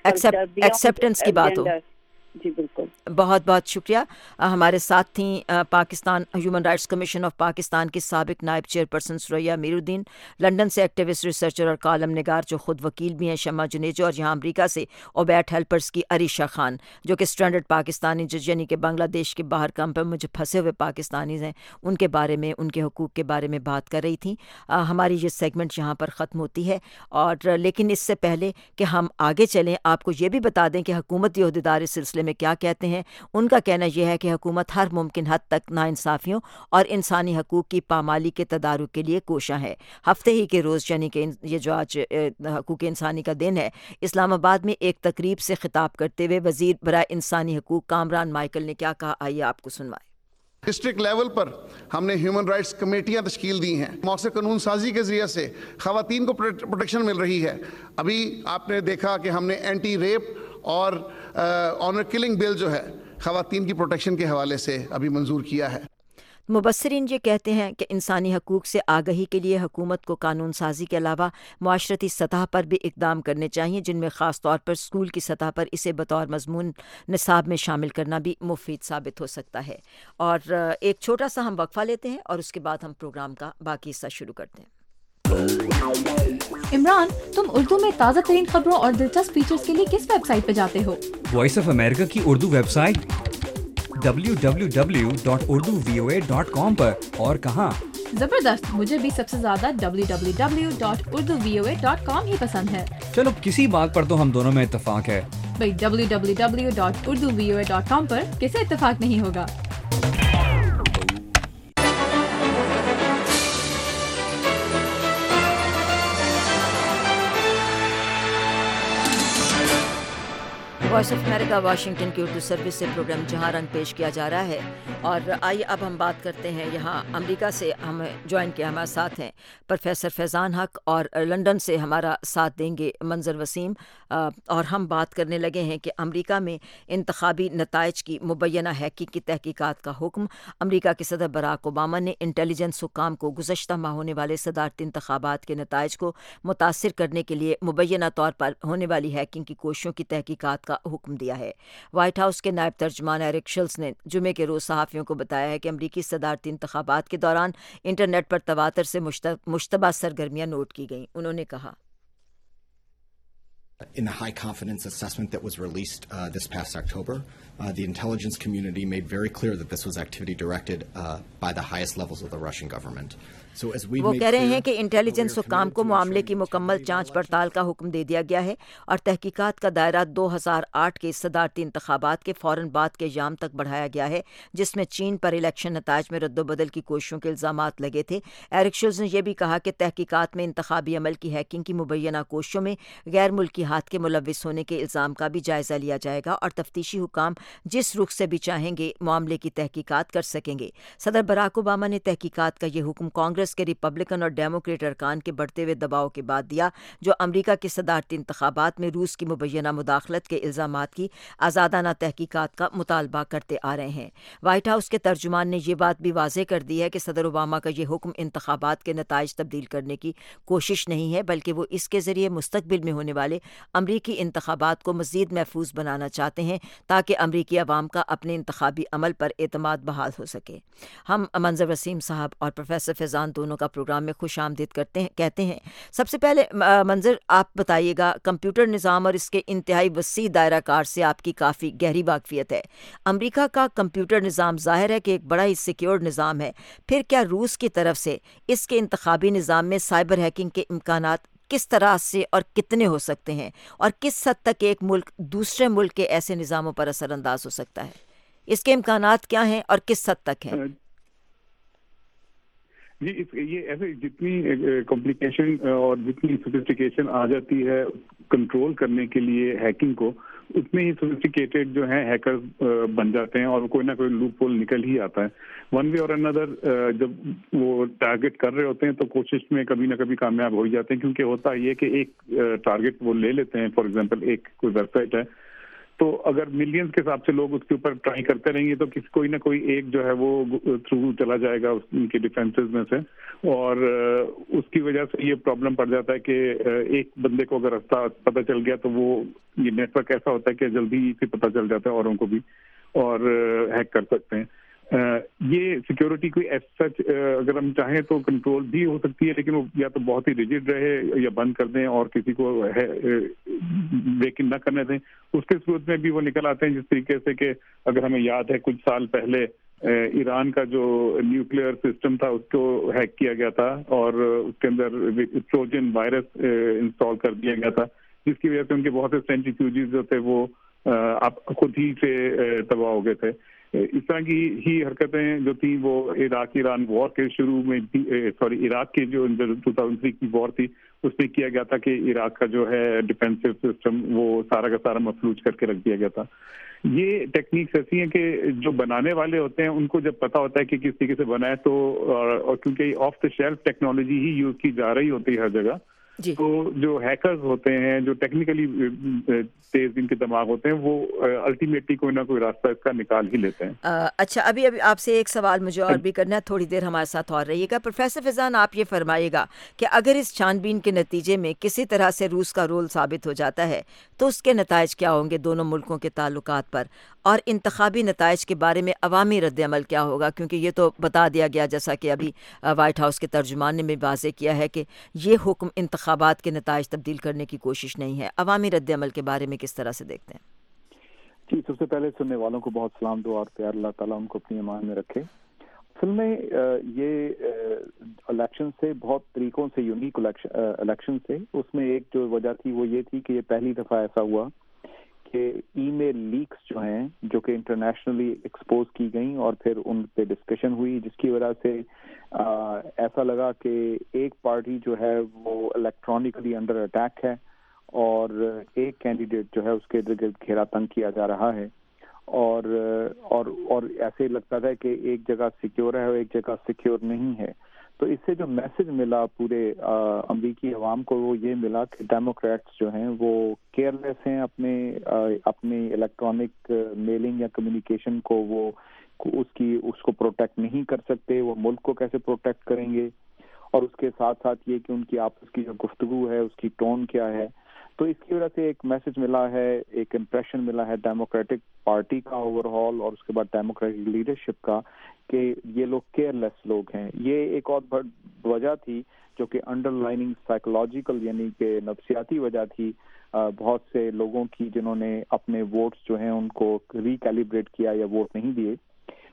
ایکسیپٹنس کی بات ہو. جی بالکل. بہت بہت شکریہ. ہمارے ساتھ تھیں Pakistan human rights commission of Pakistan کی سابق نائب چیئر پرسن ثریا میر الدین, لنڈن سے ایکٹیوسٹ, ریسرچر اور کالم نگار جو خود وکیل بھی ہیں شمع جنیجو, اور یہاں امریکہ سے اوبیٹ ہیلپرز کی عریشہ خان جو کہ اسٹرینڈڈ پاکستانی یعنی کہ بنگلہ دیش کے باہر کم پر مجھے پھنسے ہوئے پاکستانیز ہیں, ان کے بارے میں, ان کے حقوق کے بارے میں بات کر رہی تھیں. ہماری یہ سیگمنٹ یہاں پر ختم ہوتی ہے, اور لیکن اس سے پہلے کہ ہم آگے چلیں آپ کو یہ بھی بتا دیں کہ حکومتی عہدیدار اس سلسلے میں کیا کہتے ہیں. ان کا کہنا یہ ہے کہ حکومت ہر ممکن حد تک ناانصافیوں اور انسانی حقوق کی پامالی کے تدارک کے لیے کوشاں ہے. ہفتے ہی کے روز یعنی کہ یہ جو آج حقوق انسانی کا دن ہے, اسلام آباد میں ایک تقریب سے خطاب کرتے ہوئے وزیر برائے انسانی حقوق کامران مائیکل نے کیا کہا, آئیے آپ کو سنوائیں. ڈسٹرکٹ لیول پر ہم نے ہیومن رائٹس کمیٹیاں تشکیل دی ہیں, مؤثر قانون سازی کے ذریعے سے خواتین کو پروٹیکشن مل رہی ہے. ابھی آپ نے دیکھا کہ ہم نے اینٹی ریپ اور آنر کلنگ بل جو ہے خواتین کی پروٹیکشن کے حوالے سے ابھی منظور کیا ہے. مبصرین یہ کہتے ہیں کہ انسانی حقوق سے آگہی کے لیے حکومت کو قانون سازی کے علاوہ معاشرتی سطح پر بھی اقدام کرنے چاہیے, جن میں خاص طور پر اسکول کی سطح پر اسے بطور مضمون نصاب میں شامل کرنا بھی مفید ثابت ہو سکتا ہے. اور ایک چھوٹا سا ہم وقفہ لیتے ہیں اور اس کے بعد ہم پروگرام کا باقی حصہ شروع کرتے ہیں. عمران, تم اردو میں تازہ ترین خبروں اور دلچسپ فیچرز کے لیے کس ویب سائٹ پہ جاتے ہو؟ وائس آف امریکہ کی Urdu website W W W dot Urdu V O A dot com پر. اور کہاں؟ زبردست, مجھے بھی سب سے زیادہ W W W dot Urdu V O A dot com ہی پسند ہے. چلو کسی بات پر تو ہم دونوں میں اتفاق ہے. بھائی W W W dot Urdu V O A dot com پر کسے اتفاق نہیں ہوگا. وائس آف امریکہ واشنگٹن کی اردو سروس سے پروگرام جہاں رنگ پیش کیا جا رہا ہے. اور آئیے اب ہم بات کرتے ہیں, یہاں امریکہ سے ہم جوائن کیا ہمارے ساتھ ہیں پروفیسر فیضان حق, اور لنڈن سے ہمارا ساتھ دیں گے منظر وسیم. اور ہم بات کرنے لگے ہیں کہ امریکہ میں انتخابی نتائج کی مبینہ ہیکنگ کی تحقیقات کا حکم. امریکہ کے صدر براک اوباما نے انٹیلیجنس حکام کو گزشتہ ماہ ہونے والے صدارتی انتخابات کے نتائج کو متاثر کرنے کے لیے مبینہ طور پر ہونے والی ہیکنگ کی کوششوں کی تحقیقات کا حکم دیا ہے. وائٹ ہاؤس کے نائب ترجمان ایرک شلز نے جمعے کے روز صحافیوں کو بتایا ہے کہ امریکی صدارتی انتخابات کے دوران انٹرنیٹ پر تواتر سے مشتبہ سرگرمیاں نوٹ کی گئیں. انہوں نے کہا In the high confidence assessment that was released uh, this past October, uh, the intelligence community made very clear that this was activity directed uh, by the highest levels of the Russian government. وہ کہہ رہے ہیں کہ intelligence حکام کو معاملے کی مکمل جانچ پڑتال کا حکم دے دیا گیا ہے اور تحقیقات کا دائرہ دو ہزار آٹھ کے صدارتی انتخابات کے فوراً بعد کے ایام تک بڑھایا گیا ہے جس میں چین پر الیکشن نتائج میں رد و بدل کی کوششوں کے الزامات لگے تھے۔ ایرک شولز نے یہ بھی کہا کہ تحقیقات میں انتخابی عمل کی ہیکنگ کی مبینہ کوششوں میں غیر ملکی ہاتھ کے ملوث ہونے کے الزام کا بھی جائزہ لیا جائے گا اور تفتیشی حکام جس رخ سے بھی چاہیں گے معاملے کی تحقیقات کر سکیں گے۔ صدر براک اوباما نے تحقیقات کا یہ حکم کانگریس کے ریپبلکن اور ڈیموکریٹ ارکان کے بڑھتے ہوئے دباؤ کے بعد دیا جو امریکہ کے صدارتی انتخابات میں روس کی مبینہ مداخلت کے الزامات کی آزادانہ تحقیقات کا مطالبہ کرتے آ رہے ہیں۔ وائٹ ہاؤس کے ترجمان نے یہ بات بھی واضح کر دی ہے کہ صدر اوباما کا یہ حکم انتخابات کے نتائج تبدیل کرنے کی کوشش نہیں ہے بلکہ وہ اس کے ذریعے مستقبل میں ہونے والے امریکی انتخابات کو مزید محفوظ بنانا چاہتے ہیں تاکہ امریکی عوام کا اپنے انتخابی عمل پر اعتماد بحال ہو سکے۔ ہم منظر وسیم صاحب اور پروفیسر فیضان دونوں کا پروگرام میں خوش آمدید کرتے ہیں کہتے ہیں۔ سب سے پہلے منظر آپ بتائیے گا، کمپیوٹر نظام اور اس کے انتہائی وسیع دائرہ کار سے آپ کی کافی گہری واقفیت ہے۔ امریکہ کا کمپیوٹر نظام ظاہر ہے کہ ایک بڑا ہی سیکیور نظام ہے، پھر کیا روس کی طرف سے اس کے انتخابی نظام میں سائبر ہیکنگ کے امکانات کس طرح سے اور کتنے ہو سکتے ہیں اور کس حد تک ایک ملک دوسرے ملک کے ایسے نظاموں پر اثر انداز ہو سکتا ہے؟ اس کے امکانات کیا ہیں اور کس حد تک ہیں؟ جی یہ ایسے جتنی کمپلیکیشن اور جتنی سوفسٹیکیشن آ جاتی ہے کنٹرول کرنے کے لیے ہیکنگ کو، اتنے ہی سوفسٹیکیٹڈ جو ہیں ہیکر بن جاتے ہیں اور کوئی نہ کوئی لوپ ہول نکل ہی آتا ہے ون وے اور اندر۔ جب وہ ٹارگٹ کر رہے ہوتے ہیں تو کوشش میں کبھی نہ کبھی کامیاب ہو ہی جاتے ہیں، کیونکہ ہوتا یہ کہ ایک ٹارگٹ وہ لے لیتے ہیں، فار ایگزامپل ایک کوئی ویب سائٹ ہے تو اگر ملینز کے حساب سے لوگ اس کے اوپر ٹرائی کرتے رہیں گے تو کسی کوئی نہ کوئی ایک جو ہے وہ تھرو چلا جائے گا ان کے ڈیفینسز میں سے، اور اس کی وجہ سے یہ پرابلم پڑ جاتا ہے کہ ایک بندے کو اگر راستہ پتہ چل گیا تو وہ یہ نیٹ ورک ایسا ہوتا ہے کہ جلدی سے پتہ چل جاتا ہے اوروں کو بھی اور ہیک کر سکتے ہیں۔ یہ سیکیورٹی کوئی ایز سچ اگر ہم چاہیں تو کنٹرول بھی ہو سکتی ہے، لیکن وہ یا تو بہت ہی ریجڈ رہے یا بند کر دیں اور کسی کو لیکن نہ کرنے دیں۔ اس کے صورت میں بھی وہ نکل آتے ہیں جس طریقے سے کہ اگر ہمیں یاد ہے کچھ سال پہلے ایران کا جو نیوکلیئر سسٹم تھا اس کو ہیک کیا گیا تھا اور اس کے اندر ٹروجن وائرس انسٹال کر دیا گیا تھا، جس کی وجہ سے ان کے بہت سے سینٹریفیوجز جو تھے وہ آپ خود ہی سے تباہ ہو گئے تھے۔ اس طرح کی ہی حرکتیں جو تھیں وہ عراق ایران وار کے شروع میں سوری عراق کے جو دو ہزار تین کی وار تھی اس میں کیا گیا تھا کہ عراق کا جو ہے ڈیفینسو سسٹم وہ سارا کا سارا مفلوج کر کے رکھ دیا گیا تھا۔ یہ ٹیکنیکس ایسی ہیں کہ جو بنانے والے ہوتے ہیں ان کو جب پتہ ہوتا ہے کہ کس طریقے سے بنا ہے تو، اور کیونکہ آف دا شیلف ٹیکنالوجی ہی یوز کی جا رہی ہوتی ہے ہر جگہ، جی. تو جو ہیکرز ہوتے ہیں جو ٹیکنیکلی تیز ان کے دماغ ہوتے ہیں وہ الٹیمیٹلی کوئی نہ کوئی راستہ اس کا نکال ہی لیتے ہیں۔ آ, اچھا ابھی ابھی آپ سے ایک سوال مجھے اور بھی کرنا ہے، تھوڑی دیر ہمارے ساتھ اور رہیے گا۔ پروفیسر فیضان آپ یہ فرمائیے گا کہ اگر اس چھان بین کے نتیجے میں کسی طرح سے روس کا رول ثابت ہو جاتا ہے تو اس کے نتائج کیا ہوں گے دونوں ملکوں کے تعلقات پر، اور انتخابی نتائج کے بارے میں عوامی رد عمل کیا ہوگا؟ کیونکہ یہ تو بتا دیا گیا جیسا کہ ابھی وائٹ ہاؤس کے ترجمان نے بھی واضح کیا ہے کہ یہ حکم انتخابات کے نتائج تبدیل کرنے کی کوشش نہیں ہے۔ عوامی رد عمل کے بارے میں کس طرح سے دیکھتے ہیں؟ جی سب سے پہلے سننے والوں کو بہت سلام دعا اور پیار، اللہ تعالیٰ ان کو اپنی امان میں رکھے۔ اصل میں یہ الیکشن سے بہت طریقوں سے یونیک الیکشن سے، اس میں ایک جو وجہ تھی وہ یہ تھی کہ یہ پہلی دفعہ ایسا ہوا کہ ای میل لیکس جو ہیں جو کہ انٹرنیشنلی ایکسپوز کی گئیں اور پھر ان پہ ڈسکشن ہوئی، جس کی وجہ سے ایسا لگا کہ ایک پارٹی جو ہے وہ الیکٹرانکلی انڈر اٹیک ہے اور ایک کینڈیڈیٹ جو ہے اس کے ارد گرد گھیرا تنگ کیا جا رہا ہے، اور اور اور ایسے لگتا تھا کہ ایک جگہ سیکیور ہے اور ایک جگہ سیکیور نہیں ہے۔ تو اس سے جو میسج ملا پورے امریکی عوام کو وہ یہ ملا کہ ڈیموکریٹس جو ہیں وہ کیئر لیس ہیں اپنے اپنے الیکٹرانک میلنگ یا کمیونیکیشن کو، وہ اس کی اس کو پروٹیکٹ نہیں کر سکتے، وہ ملک کو کیسے پروٹیکٹ کریں گے، اور اس کے ساتھ ساتھ یہ کہ ان کی آپس کی جو گفتگو ہے اس کی ٹون کیا ہے۔ تو اس کی وجہ سے ایک میسج ملا ہے، ایک امپریشن ملا ہے ڈیموکریٹک پارٹی کا اوور آل اور اس کے بعد ڈیموکریٹک لیڈرشپ کا کہ یہ لوگ کیئر لیس لوگ ہیں۔ یہ ایک اور وجہ تھی جو کہ انڈر لائننگ سائیکولوجیکل یعنی کہ نفسیاتی وجہ تھی بہت سے لوگوں کی جنہوں نے اپنے ووٹس جو ہیں ان کو ریکیلیبریٹ کیا یا ووٹ نہیں دیے۔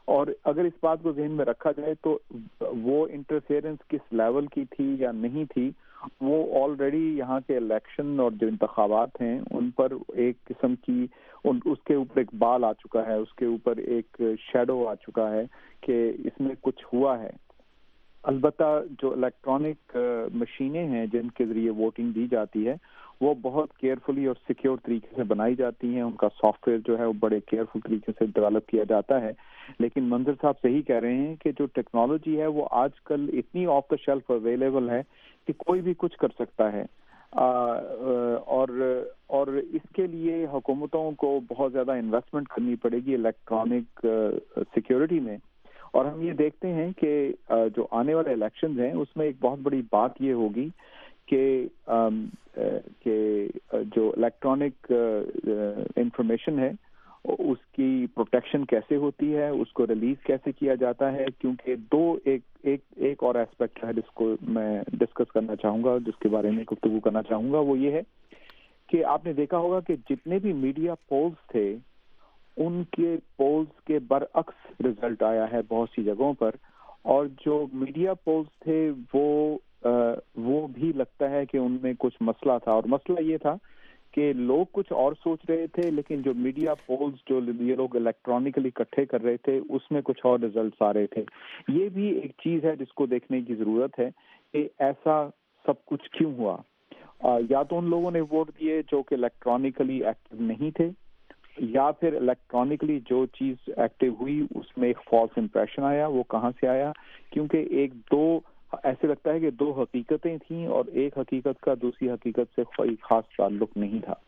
اور اگر اس بات کو ذہن میں رکھا جائے تو وہ انٹرفیئرنس کس لیول کی تھی یا نہیں تھی، وہ آلریڈی یہاں کے الیکشن اور جو انتخابات ہیں ان پر ایک قسم کی ان اس کے اوپر ایک بال آ چکا ہے، اس کے اوپر ایک شیڈو آ چکا ہے کہ اس میں کچھ ہوا ہے. البتہ جو الیکٹرانک مشینیں ہیں جن کے ذریعے ووٹنگ دی جاتی ہے وہ بہت کیئرفلی اور سیکیور طریقے سے بنائی جاتی ہیں، ان کا سافٹ ویئر جو ہے وہ بڑے کیئرفل طریقے سے ڈیولپ کیا جاتا ہے. لیکن منظر صاحب صحیح کہہ رہے ہیں کہ جو ٹیکنالوجی ہے وہ آج کل اتنی آف دا شیلف اویلیبل ہے کہ کوئی بھی کچھ کر سکتا ہے، اور اور اس کے لیے حکومتوں کو بہت زیادہ انویسٹمنٹ کرنی پڑے گی الیکٹرانک سیکیورٹی میں. اور ہم یہ دیکھتے ہیں کہ جو آنے والے الیکشنز ہیں اس میں ایک بہت بڑی بات یہ ہوگی کہ کہ جو الیکٹرانک انفارمیشن ہے اس کی پروٹیکشن کیسے ہوتی ہے، اس کو ریلیز کیسے کیا جاتا ہے، کیونکہ دو ایک ایک ایک اور ایسپیکٹ ہے جس کو میں ڈسکس کرنا چاہوں گا، جس کے بارے میں گفتگو کرنا چاہوں گا. وہ یہ ہے کہ آپ نے دیکھا ہوگا کہ جتنے بھی میڈیا پولز تھے ان کے پولز کے برعکس رزلٹ آیا ہے بہت سی جگہوں پر، اور جو میڈیا پولز تھے وہ وہ بھی لگتا ہے کہ ان میں کچھ مسئلہ تھا. اور مسئلہ یہ تھا کہ لوگ کچھ اور سوچ رہے تھے، لیکن جو میڈیا پولز جو یہ لوگ الیکٹرانکلی اکٹھے کر رہے تھے اس میں کچھ اور رزلٹس آ رہے تھے. یہ بھی ایک چیز ہے جس کو دیکھنے کی ضرورت ہے کہ ایسا سب کچھ کیوں ہوا. یا تو ان لوگوں نے ووٹ دیے جو کہ الیکٹرانکلی ایکٹیو نہیں تھے، یا پھر الیکٹرانکلی جو چیز ایکٹیو ہوئی اس میں ایک فالس امپریشن آیا. وہ کہاں سے آیا؟ کیونکہ ایک دو ایسے لگتا ہے کہ دو حقیقتیں تھیں اور ایک حقیقت کا دوسری حقیقت سے کوئی خاص تعلق نہیں تھا.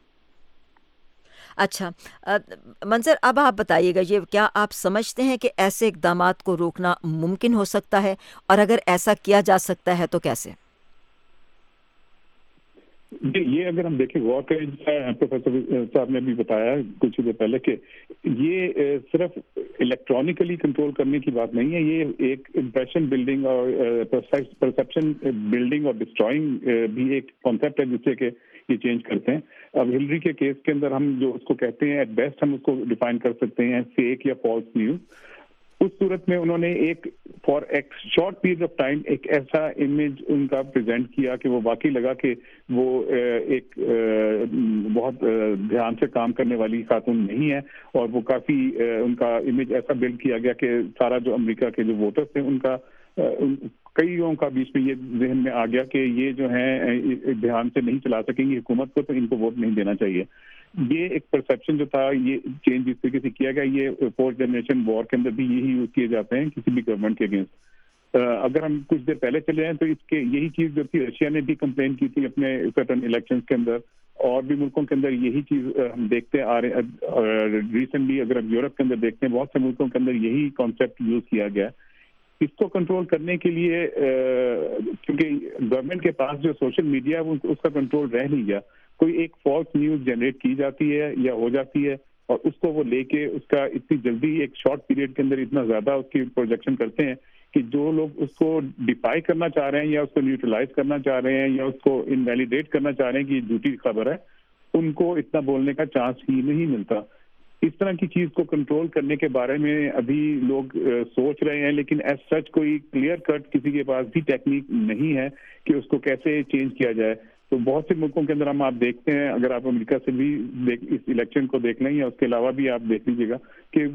اچھا منظر، اب آپ بتائیے گا، یہ کیا آپ سمجھتے ہیں کہ ایسے اقدامات کو روکنا ممکن ہو سکتا ہے، اور اگر ایسا کیا جا سکتا ہے تو کیسے؟ جی، یہ اگر ہم دیکھیں غور کریں، پروفیسر صاحب نے بھی بتایا کچھ دیر پہلے کہ یہ صرف الیکٹرانکلی کنٹرول کرنے کی بات نہیں ہے، یہ ایک امپریشن بلڈنگ اور پرسیپشن بلڈنگ اور ڈسٹرائنگ بھی ایک کانسیپٹ ہے جس سے کہ یہ چینج کرتے ہیں. اب ہلری کے کیس کے اندر ہم جو اس کو کہتے ہیں ایٹ بیسٹ ہم اس کو ڈیفائن کر سکتے ہیں فیک یا فالس نیوز. اس صورت میں انہوں نے ایک فار ایک شارٹ پیریڈ آف ٹائم ایک ایسا امیج ان کا پریزنٹ کیا کہ وہ واقعی لگا کہ وہ ایک بہت دھیان سے کام کرنے والی خاتون نہیں ہے، اور وہ کافی ان کا امیج ایسا بلڈ کیا گیا کہ سارا جو امریکہ کے جو ووٹرز تھے ان کا کئیوں کا بیچ میں یہ ذہن میں آ گیا کہ یہ جو ہیں دھیان سے نہیں چلا سکیں گی حکومت کو، تو ان کو ووٹ نہیں دینا چاہیے. یہ ایک پرسیپشن جو تھا، یہ چینج جس طریقے سے کیا گیا، یہ فورتھ جنریشن وار کے اندر بھی یہی یوز کیے جاتے ہیں کسی بھی گورنمنٹ کے اگینسٹ. اگر ہم کچھ دیر پہلے چلے جائیں تو اس کے یہی چیز جو تھی رشیا نے بھی کمپلین کی تھی اپنے سرٹن الیکشنز کے اندر، اور بھی ملکوں کے اندر یہی چیز ہم دیکھتے آ رہے ہیں. ریسنٹلی اگر ہم یورپ کے اندر دیکھتے ہیں، بہت سے ملکوں کے اندر یہی کانسیپٹ یوز کیا گیا. اس کو کنٹرول کرنے کے لیے کیونکہ گورنمنٹ کے پاس جو سوشل میڈیا ہے اس کا کنٹرول رہ نہیں گیا. کوئی ایک فالس نیوز جنریٹ کی جاتی ہے یا ہو جاتی ہے، اور اس کو وہ لے کے اس کا اتنی جلدی ایک شارٹ پیریڈ کے اندر اتنا زیادہ اس کی پروجیکشن کرتے ہیں کہ جو لوگ اس کو ڈیفائی کرنا چاہ رہے ہیں یا اس کو نیوٹرلائز کرنا چاہ رہے ہیں یا اس کو انویلیڈیٹ کرنا چاہ رہے ہیں کہ یہ جھوٹی خبر ہے، ان کو اتنا بولنے کا چانس ہی نہیں ملتا. اس طرح کی چیز کو کنٹرول کرنے کے بارے میں ابھی لوگ سوچ رہے ہیں، لیکن ایز سچ کوئی کلیئر کٹ کسی کے پاس بھی ٹیکنیک نہیں ہے کہ اس کو کیسے چینج کیا جائے. تو بہت سے ملکوں کے اندر ہم آپ دیکھتے ہیں، اگر آپ امریکہ سے بھی اس الیکشن کو دیکھ لیں یا اس کے علاوہ بھی آپ دیکھ لیجیے گا کہ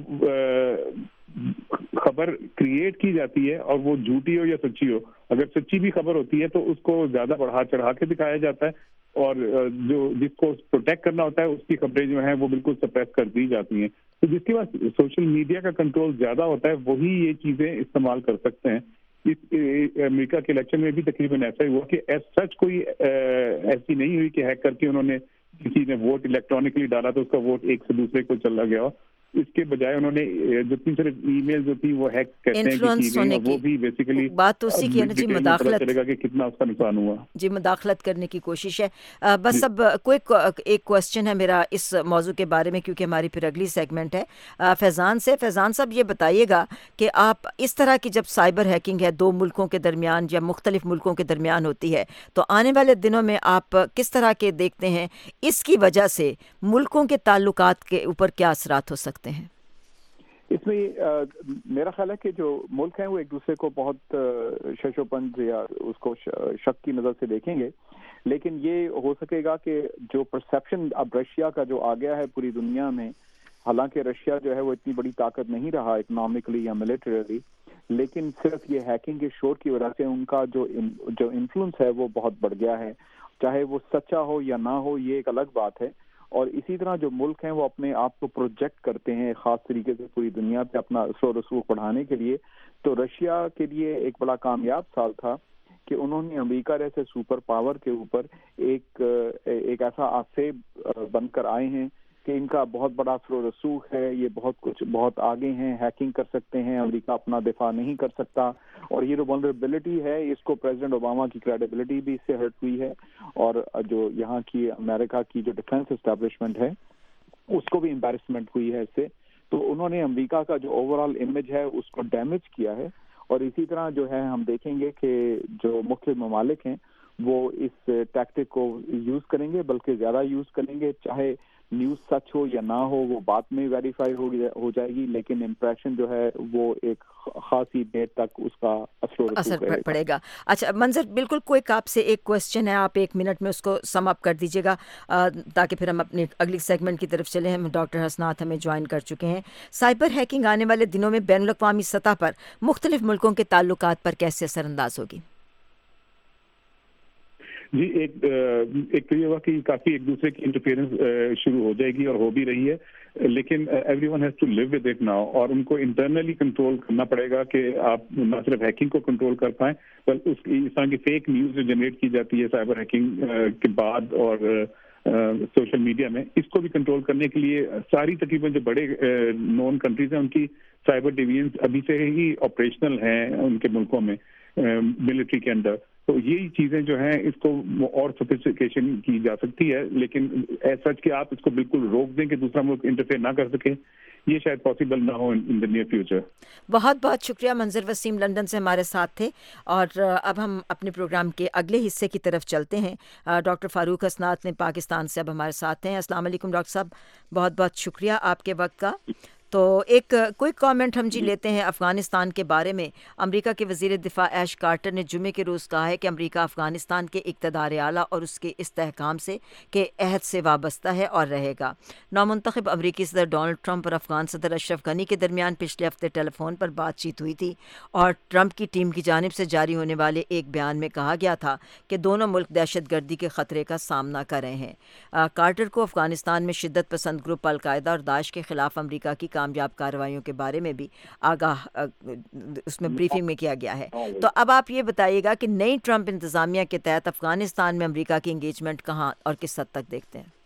خبر کریٹ کی جاتی ہے، اور وہ جھوٹی ہو یا سچی ہو، اگر سچی بھی خبر ہوتی ہے تو اس کو زیادہ بڑھا چڑھا کے دکھایا جاتا ہے، اور جو جس کو پروٹیکٹ کرنا ہوتا ہے اس کی خبریں جو ہیں وہ بالکل سپریس کر دی جاتی ہیں. تو جس کے بعد سوشل میڈیا کا کنٹرول زیادہ ہوتا ہے وہی یہ چیزیں استعمال کر سکتے ہیں. اس امریکہ کے الیکشن میں بھی تقریباً ایسا ہی ہوا کہ ایز سچ کوئی ایسی نہیں ہوئی کہ ہیک کر کے انہوں نے کسی نے ووٹ الیکٹرانکلی ڈالا تو اس کا ووٹ ایک سے دوسرے کو چلا گیا ہو. اس کے بجائے انہوں نے جتنی صرف ای میل جو تھی وہ ہیک کہتے ہیں کہ کی گئی، وہ بھی بیسیکلی بات تو اسی کی ہے نا جی، مداخلت چلے گا کہ کتنا اس کا نقصان ہوا. جی مداخلت کرنے کی کوشش ہے. بس اب کوئی ایک کوشچن ہے میرا اس موضوع کے بارے میں، کیونکہ ہماری پھر اگلی سیگمنٹ ہے فیضان سے. فیضان صاحب یہ بتائیے گا کہ آپ اس طرح کی جب سائبر ہیکنگ ہے دو ملکوں کے درمیان یا مختلف ملکوں کے درمیان ہوتی ہے تو آنے والے دنوں میں آپ کس طرح کے دیکھتے ہیں اس کی وجہ سے ملکوں کے تعلقات کے اوپر کیا اثرات ہو سکتے ہیں؟ اس میں میرا خیال ہے کہ جو ملک ہیں وہ ایک دوسرے کو بہت شش و پنج یا اس کو شک کی نظر سے دیکھیں گے، لیکن یہ ہو سکے گا کہ جو پرسیپشن اب رشیا کا جو آ گیا ہے پوری دنیا میں، حالانکہ رشیا جو ہے وہ اتنی بڑی طاقت نہیں رہا اکنامکلی یا ملیٹریلی، لیکن صرف یہ ہیکنگ کے شور کی وجہ سے ان کا جو جو انفلوئنس ہے وہ بہت بڑھ گیا ہے، چاہے وہ سچا ہو یا نہ ہو یہ ایک الگ بات ہے۔ اور اسی طرح جو ملک ہیں وہ اپنے آپ کو پروجیکٹ کرتے ہیں خاص طریقے سے پوری دنیا پہ اپنا اثر و رسوخ بڑھانے کے لیے، تو رشیا کے لیے ایک بڑا کامیاب سال تھا کہ انہوں نے امریکہ جیسے سپر پاور کے اوپر ایک ایک ایسا آفیب بن کر آئے ہیں کہ ان کا بہت بڑا اثر و رسوخ ہے، یہ بہت کچھ بہت آگے ہیں، ہیکنگ کر سکتے ہیں، امریکہ اپنا دفاع نہیں کر سکتا، اور یہ جو ولنریبلٹی ہے اس کو پریزیڈنٹ اوباما کی کریڈیبلٹی بھی اس سے ہرٹ ہوئی ہے، اور جو یہاں کی امریکہ کی جو ڈیفنس اسٹیبلشمنٹ ہے اس کو بھی امبیرسمنٹ ہوئی ہے اس سے، تو انہوں نے امریکہ کا جو اوور آل امیج ہے اس کو ڈیمیج کیا ہے۔ اور اسی طرح جو ہے ہم دیکھیں گے کہ جو مختلف ممالک ہیں وہ اس ٹیکٹک کو یوز کریں گے، بلکہ زیادہ یوز کریں گے، چاہے نیوز سچ ہو یا نہ ہو وہ بات میں ویریفائی ہو جائے گی، لیکن امپریشن جو ہے وہ ایک خاصی دیر تک اس کا اثر اثر پڑے گا۔ اچھا منظر، بالکل کوئک آپ سے ایک کویسچن ہے، آپ ایک منٹ میں اس کو سم اپ کر دیجیے گا تاکہ پھر ہم اپنی اگلی سیگمنٹ کی طرف چلیں۔ ہم ڈاکٹر حسنات ہمیں جوائن کر چکے ہیں۔ سائبر ہیکنگ آنے والے دنوں میں بین الاقوامی سطح پر مختلف ملکوں کے تعلقات پر کیسے اثر انداز ہوگی؟ جی ایک ایک تو یہ ہوا کہ کافی ایک دوسرے کی انٹرفیئرنس شروع ہو جائے گی اور ہو بھی رہی ہے، لیکن everyone has to live with it now, اور ان کو انٹرنلی کنٹرول کرنا پڑے گا کہ آپ نہ صرف ہیکنگ کو کنٹرول کر پائیں بلکہ اس کی اس طرح کی فیک نیوز جو جنریٹ کی جاتی ہے سائبر ہیکنگ کے بعد اور سوشل میڈیا میں، اس کو بھی کنٹرول کرنے کے لیے ساری تقریباً جو بڑے نون کنٹریز ہیں ان کی سائبر ڈویژنز ابھی سے ہی آپریشنل ہیں ان کے ملکوں میں ملٹری کے اندر، تو یہی چیزیں جو ہیں اس کو اور سوفسٹیکیشن کی جا سکتی ہے، لیکن ایز سچ کہ آپ اس کو بالکل روک دیں کہ دوسرا ملک انٹرفیئر نہ کر سکے، یہ شاید پاسبل نہ ہو ان دی نیئر فیوچر۔ بہت بہت شکریہ منظر وسیم، لندن سے ہمارے ساتھ تھے، اور اب ہم اپنے پروگرام کے اگلے حصے کی طرف چلتے ہیں۔ ڈاکٹر فاروق حسنات نے پاکستان سے اب ہمارے ساتھ ہیں۔ السلام علیکم ڈاکٹر صاحب، بہت بہت شکریہ آپ کے وقت کا۔ تو ایک کوئی کامنٹ ہم جی لیتے ہیں افغانستان کے بارے میں۔ امریکہ کے وزیر دفاع ایش کارٹر نے جمعے کے روز کہا ہے کہ امریکہ افغانستان کے اقتدار اعلیٰ اور اس کے استحکام سے کے عہد سے وابستہ ہے اور رہے گا۔ نومنتخب امریکی صدر ڈونلڈ ٹرمپ اور افغان صدر اشرف غنی کے درمیان پچھلے ہفتے ٹیلی فون پر بات چیت ہوئی تھی، اور ٹرمپ کی ٹیم کی جانب سے جاری ہونے والے ایک بیان میں کہا گیا تھا کہ دونوں ملک دہشت گردی کے خطرے کا سامنا کر رہے ہیں۔ کارٹر کو افغانستان میں شدت پسند گروپ القاعدہ اور داعش کے خلاف امریکہ کی کامیاب کارروائیوں کے بارے میں بھی آگاہ اس میں بریفنگ میں کیا گیا ہے۔ تو اب آپ یہ بتائیے گا کہ نئی ٹرمپ انتظامیہ کے تحت افغانستان میں امریکہ کی انگیجمنٹ کہاں اور کس حد تک دیکھتے ہیں؟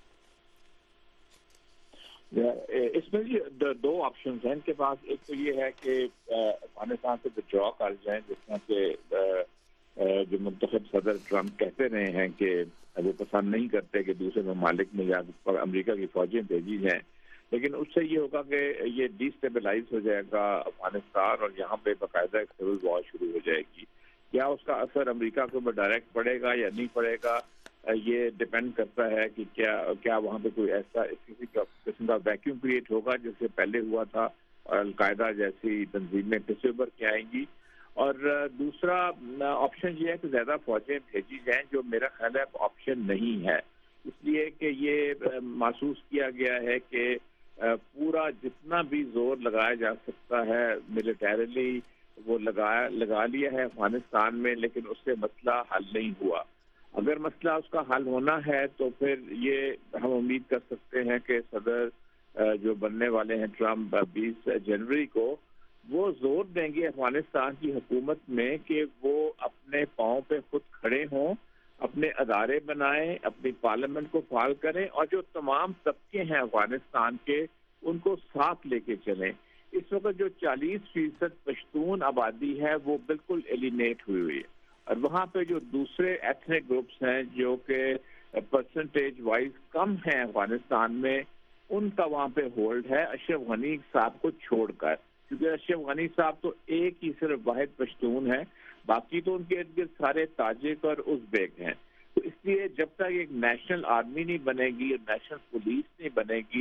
اس میں دو آپشنز ہیں ان کے پاس، ایک تو یہ ہے کہ افغانستان سے وڈرا کر جائیں، جس طرح کہ جو منتخب صدر ٹرمپ کہتے رہے ہیں کہ وہ پسند نہیں کرتے کہ دوسرے ممالک میں جا امریکہ کی فوجیں بھیجی جائیں، لیکن اس سے یہ ہوگا کہ یہ ڈی اسٹیبلائز ہو جائے گا افغانستان اور یہاں پہ باقاعدہ ایک سول وار شروع ہو جائے گی۔ کیا اس کا اثر امریکہ کے اوپر ڈائریکٹ پڑے گا یا نہیں پڑے گا، یہ ڈپینڈ کرتا ہے کہ کیا کیا وہاں پہ کوئی ایسا کسی قسم کا ویکیوم کریٹ ہوگا جیسے پہلے ہوا تھا، اور القاعدہ جیسی تنظیمیں پھر سے ابھر کے آئیں گی۔ اور دوسرا آپشن یہ ہے کہ زیادہ فوجیں بھیجی جائیں، جو میرا خیال ہے آپشن نہیں ہے، اس لیے کہ یہ محسوس کیا گیا ہے کہ پورا جتنا بھی زور لگایا جا سکتا ہے ملیٹریلی وہ لگایا لگا لیا ہے افغانستان میں، لیکن اس سے مسئلہ حل نہیں ہوا۔ اگر مسئلہ اس کا حل ہونا ہے تو پھر یہ ہم امید کر سکتے ہیں کہ صدر جو بننے والے ہیں ٹرمپ بیس جنوری کو، وہ زور دیں گے افغانستان کی حکومت میں کہ وہ اپنے پاؤں پہ خود کھڑے ہوں، اپنے ادارے بنائیں، اپنی پارلیمنٹ کو فعال کریں، اور جو تمام طبقے ہیں افغانستان کے ان کو ساتھ لے کے چلیں۔ اس وقت جو چالیس فیصد پشتون آبادی ہے وہ بالکل ایلینیٹ ہوئی ہوئی ہے، اور وہاں پہ جو دوسرے ایتھنک گروپس ہیں جو کہ پرسنٹیج وائز کم ہیں افغانستان میں، ان کا وہاں پہ ہولڈ ہے اشرف غنی صاحب کو چھوڑ کر، کیونکہ اشرف غنی صاحب تو ایک ہی صرف واحد پشتون ہے، باقی تو ان کے ارد گرد سارے تاجک اور ازبیک ہیں۔ تو اس لیے جب تک ایک نیشنل آرمی نہیں بنے گی اور نیشنل پولیس نہیں بنے گی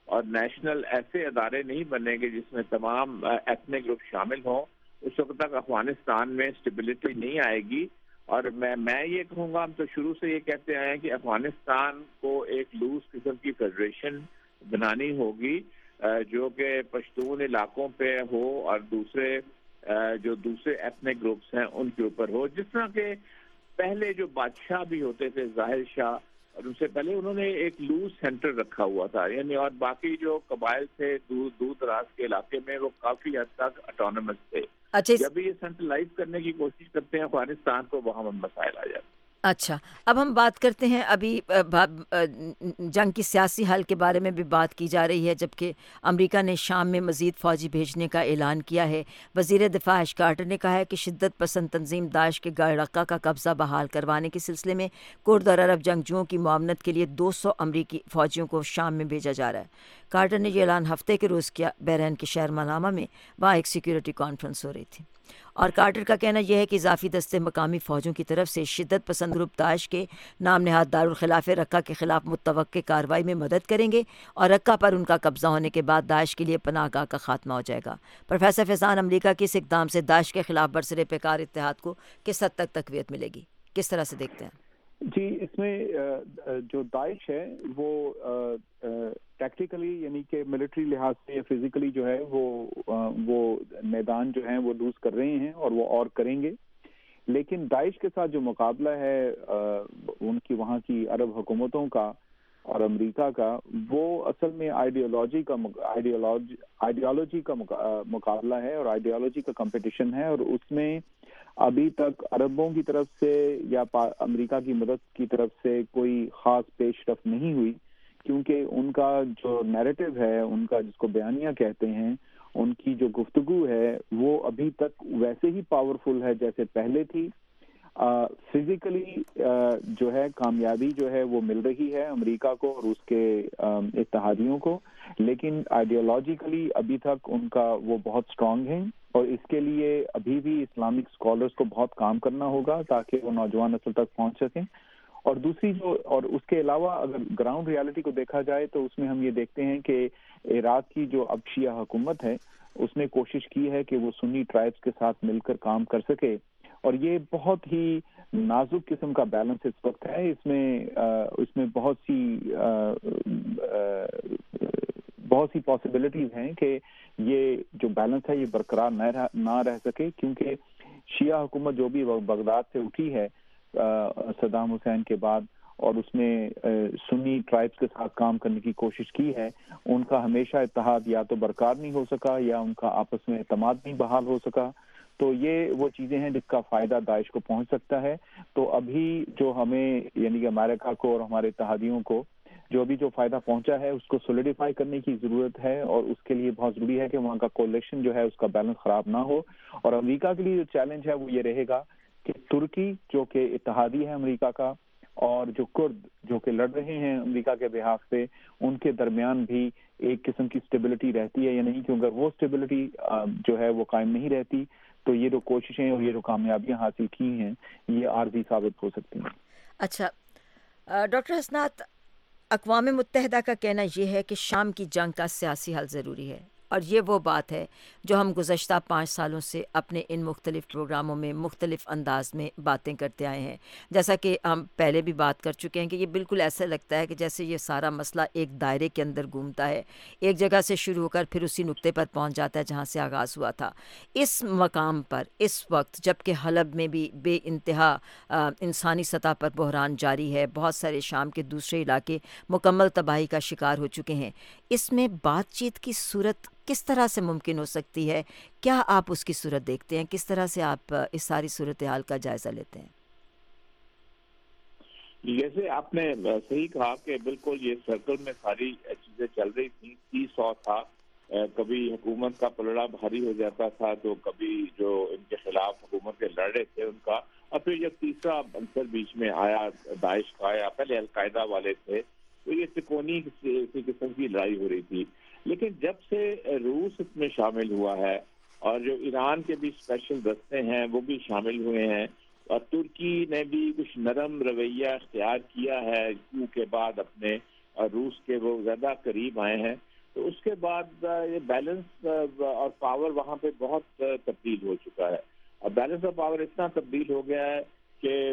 اور نیشنل ایسے ادارے نہیں بنیں گے جس میں تمام ایتھنک گروپ شامل ہوں، اس وقت تک افغانستان میں اسٹیبلٹی نہیں آئے گی. اور میں میں یہ کہوں گا، ہم تو شروع سے یہ کہتے آئے ہیں کہ افغانستان کو ایک لوز قسم کی فیڈریشن بنانی ہوگی جو کہ پشتون علاقوں پہ ہو اور دوسرے جو دوسرے ایتھنک گروپس ہیں ان کے اوپر ہو، جس طرح کے پہلے جو بادشاہ بھی ہوتے تھے ظاہر شاہ، اور ان سے پہلے انہوں نے ایک لوز سینٹر رکھا ہوا تھا، یعنی اور باقی جو قبائل تھے دور دور دراز کے علاقے میں وہ کافی حد تک اٹانومس تھے. جب یہ سینٹرلائز کرنے کی کوشش کرتے ہیں افغانستان کو، وہاں مسائل آ جاتے ہیں. اچھا، اب ہم بات کرتے ہیں، ابھی جنگ کی سیاسی حل کے بارے میں بھی بات کی جا رہی ہے، جبکہ امریکہ نے شام میں مزید فوجی بھیجنے کا اعلان کیا ہے. وزیر دفاع ایش کارٹر نے کہا ہے کہ شدت پسند تنظیم داعش کے گڑھ رقہ کا قبضہ بحال کروانے کے سلسلے میں کرد اور عرب جنگجوؤں کی معاونت کے لیے دو سو امریکی فوجیوں کو شام میں بھیجا جا رہا ہے. کارٹر نے یہ اعلان ہفتے کے روز کیا. بحرین کے شہر منامہ میں وہاں ایک سیکیورٹی کانفرنس ہو رہی تھی، اور کارٹر کا کہنا یہ ہے کہ اضافی دستے مقامی فوجوں کی طرف سے شدت پسند گروپ داعش کے نام نہاد دارالخلاف رقہ کے خلاف متوقع کارروائی میں مدد کریں گے، اور رقہ پر ان کا قبضہ ہونے کے بعد داعش کے لیے پناہ گاہ کا خاتمہ ہو جائے گا. پروفیسر فیضان، امریکہ کے اس اقدام سے داعش کے خلاف برسر پیکار اتحاد کو کس حد تک تقویت ملے گی؟ کس طرح سے دیکھتے ہیں؟ جی، اس میں جو داعش ہے وہ ٹیکٹیکلی یعنی کہ ملٹری لحاظ سے یا فزیکلی جو ہے وہ وہ میدان جو ہیں وہ لوز کر رہے ہیں اور وہ اور کریں گے. لیکن داعش کے ساتھ جو مقابلہ ہے ان کی وہاں کی عرب حکومتوں کا اور امریکہ کا، وہ اصل میں آئیڈیالوجی کا آئیڈیالوجی کا مقابلہ ہے اور آئیڈیالوجی کا کمپٹیشن ہے. اور اس میں ابھی تک عربوں کی طرف سے یا امریکہ کی مدد کی طرف سے کوئی خاص پیش رفت نہیں ہوئی، کیونکہ ان کا جو نیریٹو ہے، ان کا جس کو بیانیہ کہتے ہیں، ان کی جو گفتگو ہے وہ ابھی تک ویسے ہی پاورفل ہے جیسے پہلے تھی. فزیکلی جو ہے کامیابی جو ہے وہ مل رہی ہے امریکہ کو اور اس کے اتحادیوں کو، لیکن آئیڈیالوجیکلی ابھی تک ان کا وہ بہت اسٹرانگ ہیں، اور اس کے لیے ابھی بھی اسلامک اسکالرس کو بہت کام کرنا ہوگا تاکہ وہ نوجوان نسل تک پہنچ سکیں. اور دوسری جو اور اس کے علاوہ اگر گراؤنڈ ریالٹی کو دیکھا جائے تو اس میں ہم یہ دیکھتے ہیں کہ عراق کی جو اب شیعہ حکومت ہے اس نے کوشش کی ہے کہ وہ سنی ٹرائبس کے ساتھ مل کر کام کر سکے، اور یہ بہت ہی نازک قسم کا بیلنس اس وقت ہے. اس میں اس میں بہت سی بہت سی پاسبلٹیز ہیں کہ یہ جو بیلنس ہے یہ برقرار نہ رہ سکے، کیونکہ شیعہ حکومت جو بھی بغداد سے اٹھی ہے صدام حسین کے بعد اور اس نے سنی ٹرائبس کے ساتھ کام کرنے کی کوشش کی ہے، ان کا ہمیشہ اتحاد یا تو برقرار نہیں ہو سکا یا ان کا آپس میں اعتماد نہیں بحال ہو سکا. تو یہ وہ چیزیں ہیں جس کا فائدہ داعش کو پہنچ سکتا ہے. تو ابھی جو ہمیں یعنی کہ امریکہ کو اور ہمارے اتحادیوں کو جو ابھی جو فائدہ پہنچا ہے اس کو سولیڈیفائی کرنے کی ضرورت ہے، اور اس کے لیے بہت ضروری ہے کہ وہاں کا کولیشن جو ہے اس کا بیلنس خراب نہ ہو. اور امریکہ کے لیے جو چیلنج ہے وہ یہ رہے گا کہ ترکی جو کہ اتحادی ہے امریکہ کا، اور جو کرد جو کہ لڑ رہے ہیں امریکہ کے بہاف سے، ان کے درمیان بھی ایک قسم کی اسٹیبلٹی رہتی ہے یا نہیں، کیونکہ اگر وہ اسٹیبلٹی جو ہے وہ قائم نہیں رہتی تو یہ جو کوششیں اور یہ جو کامیابیاں حاصل کی ہیں یہ عارضی ثابت ہو سکتی ہیں. اچھا ڈاکٹر حسنات، اقوام متحدہ کا کہنا یہ ہے کہ شام کی جنگ کا سیاسی حل ضروری ہے، اور یہ وہ بات ہے جو ہم گزشتہ پانچ سالوں سے اپنے ان مختلف پروگراموں میں مختلف انداز میں باتیں کرتے آئے ہیں. جیسا کہ ہم پہلے بھی بات کر چکے ہیں کہ یہ بالکل ایسا لگتا ہے کہ جیسے یہ سارا مسئلہ ایک دائرے کے اندر گھومتا ہے، ایک جگہ سے شروع ہو کر پھر اسی نقطے پر پہنچ جاتا ہے جہاں سے آغاز ہوا تھا. اس مقام پر اس وقت جب کہ حلب میں بھی بے انتہا انسانی سطح پر بحران جاری ہے، بہت سارے شام کے دوسرے علاقے مکمل تباہی کا شکار ہو چکے ہیں، اس میں بات چیت کی صورت کس طرح سے ممکن ہو سکتی ہے؟ کیا آپ اس کی صورت دیکھتے ہیں؟ کس طرح سے آپ اس ساری صورتحال کا جائزہ لیتے ہیں؟ جیسے آپ نے صحیح کہا کہ بالکل یہ سرکل میں ساری چیزیں چل رہی تھیں. تیس سو تھا، کبھی حکومت کا پلڑا بھاری ہو جاتا تھا تو کبھی جو ان کے خلاف حکومت کے لڑ رہے تھے ان کا، اور پھر جب تیسرا عنصر بیچ میں آیا داعش کا آیا، پہلے القاعدہ والے تھے، تو یہ تکونی کسی قسم کی لڑائی ہو رہی تھی. لیکن جب سے روس اس میں شامل ہوا ہے اور جو ایران کے بھی اسپیشل دستے ہیں وہ بھی شامل ہوئے ہیں، اور ترکی نے بھی کچھ نرم رویہ اختیار کیا ہے کیوں کے بعد اپنے، اور روس کے وہ زیادہ قریب آئے ہیں، تو اس کے بعد یہ بیلنس اور پاور وہاں پہ بہت تبدیل ہو چکا ہے. اور بیلنس آف پاور اتنا تبدیل ہو گیا ہے کہ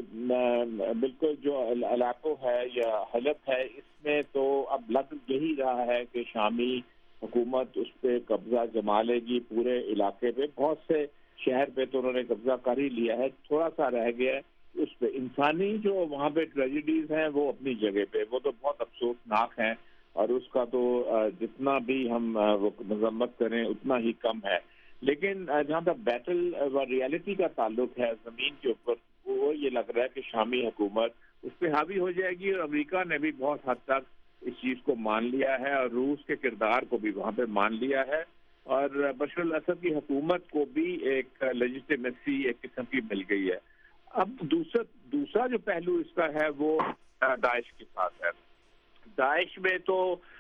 بالکل جو علاقوں ہے یا حلب ہے اس میں تو اب لگ یہی رہا ہے کہ شامی حکومت اس پہ قبضہ جما لے گی پورے علاقے پہ. بہت سے شہر پہ تو انہوں نے قبضہ کر ہی لیا ہے, تھوڑا سا رہ گیا ہے اس پہ. انسانی جو وہاں پہ ٹریجڈیز ہیں وہ اپنی جگہ پہ, وہ تو بہت افسوسناک ہیں اور اس کا تو جتنا بھی ہم وہ مذمت کریں اتنا ہی کم ہے. لیکن جہاں تک بیٹل و ریالٹی کا تعلق ہے زمین کے اوپر, وہ یہ لگ رہا ہے کہ شامی حکومت اس پہ حاوی ہو جائے گی. اور امریکہ نے بھی بہت حد تک اس چیز کو مان لیا ہے اور روس کے کردار کو بھی وہاں پہ مان لیا ہے, اور بشار الاسد کی حکومت کو بھی ایک لیجیٹیمیسی ایک قسم کی مل گئی ہے. اب دوسرا دوسرا جو پہلو اس کا ہے وہ داعش کے ساتھ ہے. داعش میں تو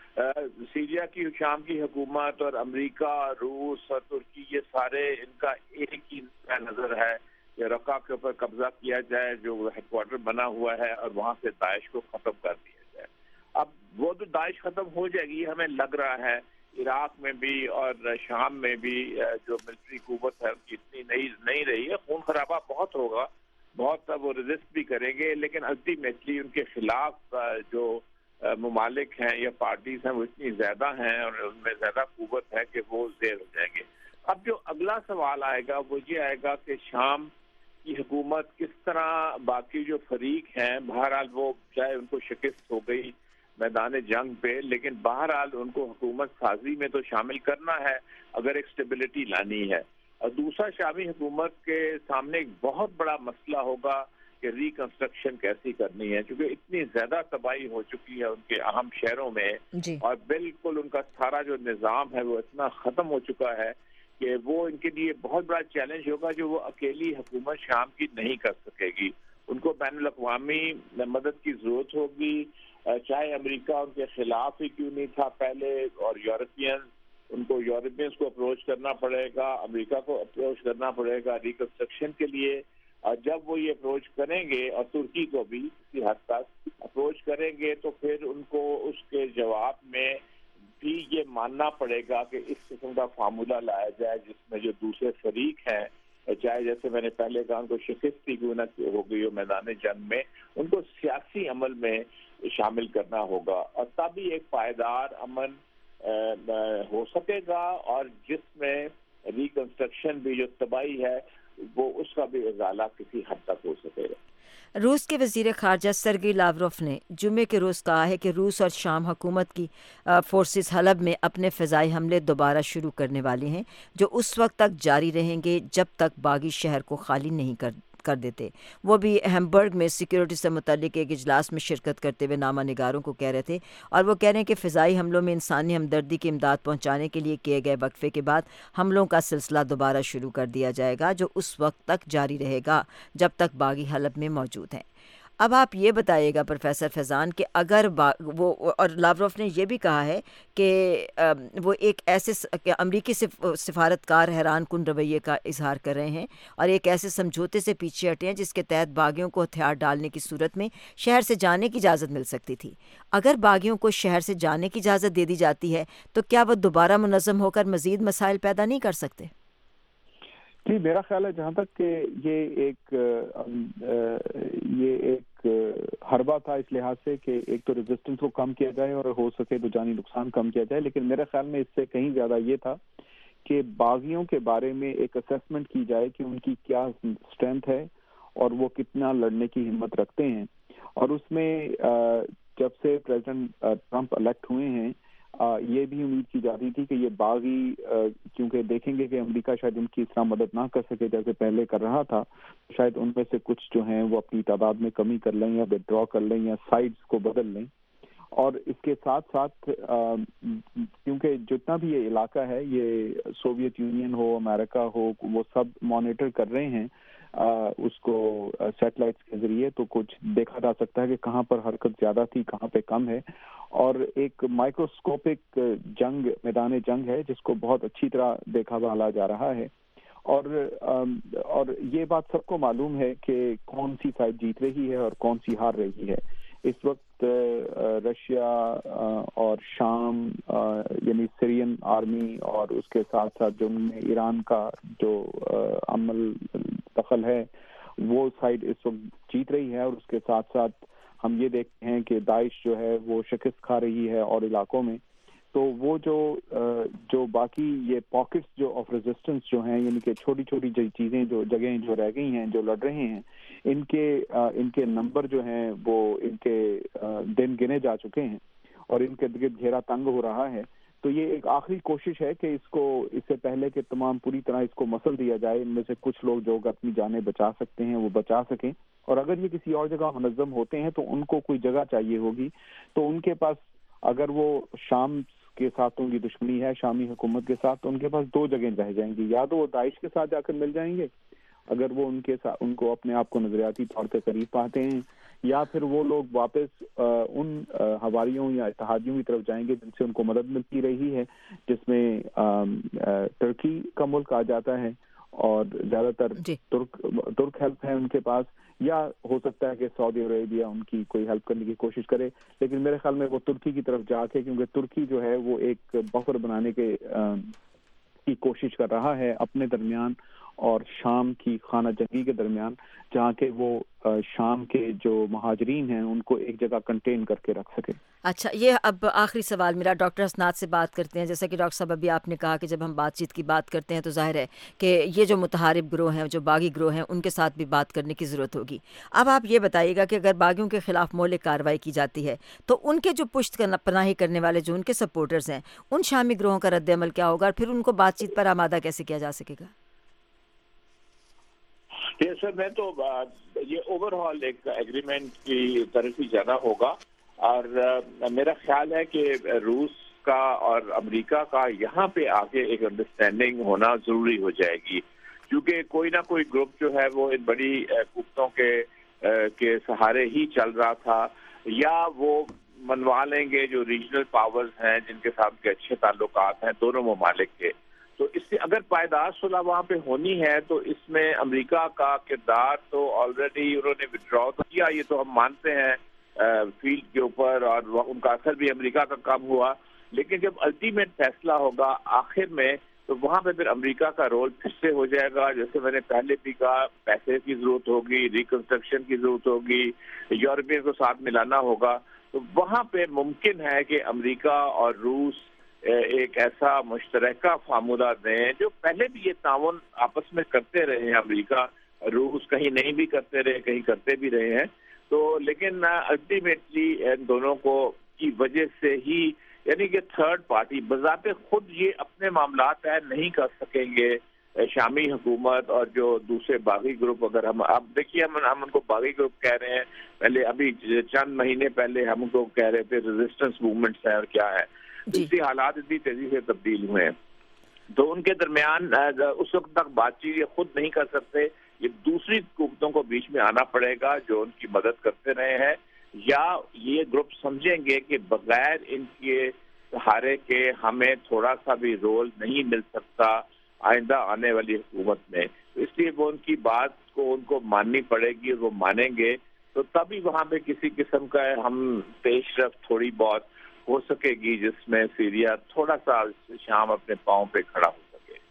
سیریا کی شام کی حکومت اور امریکہ, روس اور ترکی یہ سارے ان کا ایک ہی نظر ہے کہ رقہ کے اوپر قبضہ کیا جائے جو ہیڈ کوارٹر بنا ہوا ہے اور وہاں سے داعش کو ختم کر دیا جائے. اب وہ تو داعش ختم ہو جائے گی ہمیں لگ رہا ہے. عراق میں بھی اور شام میں بھی جو ملٹری قوت ہے ان کی اتنی نہیں نہیں رہی ہے. خون خرابہ بہت ہوگا, بہت وہ ریزسٹ بھی کریں گے, لیکن الٹیمیٹلی ان کے خلاف جو ممالک ہیں یا پارٹیز ہیں وہ اتنی زیادہ ہیں اور ان میں زیادہ قوت ہے کہ وہ زیر ہو جائیں گے. اب جو اگلا سوال آئے گا وہ یہ آئے گا کہ شام کی حکومت کس طرح باقی جو فریق ہیں, بہرحال وہ چاہے ان کو شکست ہو گئی میدان جنگ پہ, لیکن بہرحال ان کو حکومت سازی میں تو شامل کرنا ہے اگر ایک سٹیبلٹی لانی ہے. اور دوسرا شامی حکومت کے سامنے ایک بہت بڑا مسئلہ ہوگا کہ ریکنسٹرکشن کیسی کرنی ہے, کیونکہ اتنی زیادہ تباہی ہو چکی ہے ان کے اہم شہروں میں جی. اور بالکل ان کا سارا جو نظام ہے وہ اتنا ختم ہو چکا ہے کہ وہ ان کے لیے بہت بڑا چیلنج ہوگا جو وہ اکیلی حکومت شام کی نہیں کر سکے گی. ان کو بین الاقوامی مدد کی ضرورت ہوگی, چاہے امریکہ ان کے خلاف ہی کیوں نہیں تھا پہلے, اور یورپین ان کو یورپینس کو اپروچ کرنا پڑے گا, امریکہ کو اپروچ کرنا پڑے گا ریکنسٹرکشن کے لیے. اور جب وہ یہ اپروچ کریں گے اور ترکی کو بھی کسی حد تک اپروچ کریں گے تو پھر ان کو اس کے جواب میں بھی یہ ماننا پڑے گا کہ اس قسم کا فارمولہ لایا جائے جس میں جو دوسرے فریق ہیں, چاہے جیسے میں نے پہلے کہا ان کو شکست کی کیوں نہ ہو گئی ہو میدان جنگ میں, ان کو سیاسی عمل میں شامل کرنا ہوگا, اور تبھی ایک پائیدار امن ہو سکے گا اور جس میں ریکنسٹرکشن بھی جو تباہی ہے وہ اس کا بھی ازالہ کسی حد تک ہو سکے گا. روس کے وزیر خارجہ سرگئی لاوروف نے جمعے کے روز کہا ہے کہ روس اور شام حکومت کی فورسز حلب میں اپنے فضائی حملے دوبارہ شروع کرنے والی ہیں جو اس وقت تک جاری رہیں گے جب تک باغی شہر کو خالی نہیں کر کر دیتے. وہ بھی ہیمبرگ میں سیکیورٹی سے متعلق ایک اجلاس میں شرکت کرتے ہوئے نامہ نگاروں کو کہہ رہے تھے, اور وہ کہہ رہے ہیں کہ فضائی حملوں میں انسانی ہمدردی کی امداد پہنچانے کے لیے کیے گئے وقفے کے بعد حملوں کا سلسلہ دوبارہ شروع کر دیا جائے گا جو اس وقت تک جاری رہے گا جب تک باغی حلب میں موجود ہیں. اب آپ یہ بتائیے گا پروفیسر فیضان کہ اگر وہ, اور لاوروف نے یہ بھی کہا ہے کہ وہ ایک ایسے کہ امریکی سفارتکار حیران کن رویے کا اظہار کر رہے ہیں اور ایک ایسے سمجھوتے سے پیچھے ہٹے ہیں جس کے تحت باغیوں کو ہتھیار ڈالنے کی صورت میں شہر سے جانے کی اجازت مل سکتی تھی. اگر باغیوں کو شہر سے جانے کی اجازت دے دی جاتی ہے تو کیا وہ دوبارہ منظم ہو کر مزید مسائل پیدا نہیں کر سکتے؟ جی میرا خیال ہے جہاں تک کہ یہ ایک یہ ایک حربہ تھا اس لحاظ سے کہ ایک تو ریزسٹنس کو کم کیا جائے اور ہو سکے تو جانی نقصان کم کیا جائے, لیکن میرے خیال میں اس سے کہیں زیادہ یہ تھا کہ باغیوں کے بارے میں ایک اسیسمنٹ کی جائے کہ ان کی کیا اسٹرینتھ ہے اور وہ کتنا لڑنے کی ہمت رکھتے ہیں. اور اس میں جب سے پریزیڈنٹ ٹرمپ الیکٹ ہوئے ہیں یہ بھی امید کی جاتی تھی کہ یہ باغی کیونکہ دیکھیں گے کہ امریکہ شاید ان کی اس طرح مدد نہ کر سکے جیسے پہلے کر رہا تھا, شاید ان میں سے کچھ جو ہیں وہ اپنی تعداد میں کمی کر لیں یا وڈرا کر لیں یا سائڈز کو بدل لیں. اور اس کے ساتھ ساتھ کیونکہ جتنا بھی یہ علاقہ ہے یہ سوویت یونین ہو امریکہ ہو وہ سب مانیٹر کر رہے ہیں اس کو سیٹلائٹس کے ذریعے, تو کچھ دیکھا جا سکتا ہے کہ کہاں پر حرکت زیادہ تھی کہاں پہ کم ہے, اور ایک مائکروسکوپک جنگ میدان جنگ ہے جس کو بہت اچھی طرح دیکھا بھالا جا رہا ہے. اور اور یہ بات سب کو معلوم ہے کہ کون سی سائڈ جیت رہی ہے اور کون سی ہار رہی ہے. اس وقت رشیا اور شام یعنی سیرین آرمی اور اس کے ساتھ ساتھ جو ان میں ایران کا جو عمل دخل ہے وہ سائڈ اس وقت جیت رہی ہے، اور اس کے ساتھ ساتھ ہم یہ دیکھتے ہیں کہ داعش جو ہے وہ شکست کھا رہی ہے اور علاقوں میں. تو وہ جو جو باقی یہ پاکٹس جو آف ریزسٹنس جو ہیں، یعنی کہ چھوٹی چھوٹی چیزیں جو جگہیں جو رہ گئی ہیں جو لڑ رہے ہیں، ان کے ان کے نمبر جو ہیں وہ ان کے دن گنے جا چکے ہیں اور ان کے گرد گھیرا تنگ ہو رہا ہے. تو یہ ایک آخری کوشش ہے کہ اس کو اس سے پہلے کہ تمام پوری طرح اس کو مسل دیا جائے، ان میں سے کچھ لوگ جو اپنی جانیں بچا سکتے ہیں وہ بچا سکیں، اور اگر یہ کسی اور جگہ منظم ہوتے ہیں تو ان کو کوئی جگہ چاہیے ہوگی. تو ان کے پاس اگر وہ شام کے ساتھ ان کی دشمنی ہے، شامی حکومت کے ساتھ، تو ان کے پاس دو جگہیں رہ جائیں گی، یا تو وہ داعش کے ساتھ جا کر مل جائیں گے اگر وہ ان کے ساتھ ان کو اپنے آپ کو نظریاتی طور پہ قریب پاتے ہیں، یا پھر وہ لوگ واپس ان حواریوں یا اتحادیوں کی طرف جائیں گے جن سے ان کو مدد ملتی رہی ہے، جس میں ترکی کا ملک آ جاتا ہے اور زیادہ تر ترک ترک ہیلپ ہے ان کے پاس، یا ہو سکتا ہے کہ سعودی عربیہ ان کی کوئی ہیلپ کرنے کی کوشش کرے. لیکن میرے خیال میں وہ ترکی کی طرف جا کے، کیونکہ ترکی جو ہے وہ ایک بفر بنانے کے کی کوشش کر رہا ہے اپنے درمیان اور شام کی خانہ جنگی کے درمیان، جہاں کہ وہ شام کے جو مہاجرین ہیں ان کو ایک جگہ کنٹین کر کے رکھ سکے. اچھا، یہ اب آخری سوال میرا ڈاکٹر حسنات سے بات کرتے ہیں. جیسا کہ ڈاکٹر صاحب ابھی آپ نے کہا کہ جب ہم بات چیت کی بات کرتے ہیں تو ظاہر ہے کہ یہ جو متحارب گروہ ہیں، جو باغی گروہ ہیں، ان کے ساتھ بھی بات کرنے کی ضرورت ہوگی. اب آپ یہ بتائیے گا کہ اگر باغیوں کے خلاف مہلک کارروائی کی جاتی ہے تو ان کے جو پشت پناہی کرنے والے جو ان کے سپورٹرز ہیں، ان شامی گروہوں کا رد عمل کیا ہوگا، اور پھر ان کو بات چیت پر آمادہ کیسے کیا جا سکے گا؟ یہ سر میں تو یہ اوور آل ایک ایگریمنٹ کی طرف ہی جانا ہوگا، اور میرا خیال ہے کہ روس کا اور امریکہ کا یہاں پہ آگے ایک انڈرسٹینڈنگ ہونا ضروری ہو جائے گی، کیونکہ کوئی نہ کوئی گروپ جو ہے وہ ان بڑی قوتوں کے کے سہارے ہی چل رہا تھا، یا وہ منوا لیں گے جو ریجنل پاورز ہیں جن کے ساتھ کے اچھے تعلقات ہیں دونوں ممالک کے. تو اس سے اگر پائیدار صلح وہاں پہ ہونی ہے تو اس میں امریکہ کا کردار تو آلریڈی انہوں نے وڈرا کیا، یہ تو ہم مانتے ہیں فیلڈ کے اوپر، اور ان کا اثر بھی امریکہ کا کام ہوا. لیکن جب الٹیمیٹ فیصلہ ہوگا آخر میں، تو وہاں پہ پھر امریکہ کا رول پھر سے ہو جائے گا. جیسے میں نے پہلے بھی کہا، پیسے کی ضرورت ہوگی، ریکنسٹرکشن کی ضرورت ہوگی، یورپین کو ساتھ ملانا ہوگا. تو وہاں پہ ممکن ہے کہ امریکہ اور روس ایک ایسا مشترکہ فارمولہ دیں، جو پہلے بھی یہ تعاون آپس میں کرتے رہے ہیں، امریکہ روس کہیں نہیں بھی کرتے رہے، کہیں کرتے بھی رہے ہیں. تو لیکن الٹیمیٹلی ان دونوں کو کی وجہ سے ہی، یعنی کہ تھرڈ پارٹی بذات خود یہ اپنے معاملات طے نہیں کر سکیں گے. شامی حکومت اور جو دوسرے باغی گروپ، اگر ہم اب دیکھیے ہم ہم ان کو باغی گروپ کہہ رہے ہیں، پہلے ابھی چند مہینے پہلے ہم ان کو کہہ رہے تھے ریزسٹنس موومنٹس ہیں اور کیا ہے. اس سے حالات اتنی تیزی سے تبدیل ہوئے ہیں، تو ان کے درمیان اس وقت تک بات چیت یہ خود نہیں کر سکتے. یہ دوسری قوتوں کو بیچ میں آنا پڑے گا جو ان کی مدد کرتے رہے ہیں، یا یہ گروپ سمجھیں گے کہ بغیر ان کے سہارے کے ہمیں تھوڑا سا بھی رول نہیں مل سکتا آئندہ آنے والی حکومت میں. اس لیے وہ ان کی بات کو ان کو ماننی پڑے گی، اور وہ مانیں گے تو تبھی وہاں پہ کسی قسم کا ہم پیش رفت تھوڑی بہت ہو سکے گی، جس میں سیریا تھوڑا سا شام اپنے پاؤں پہ کھڑا ہو سکے.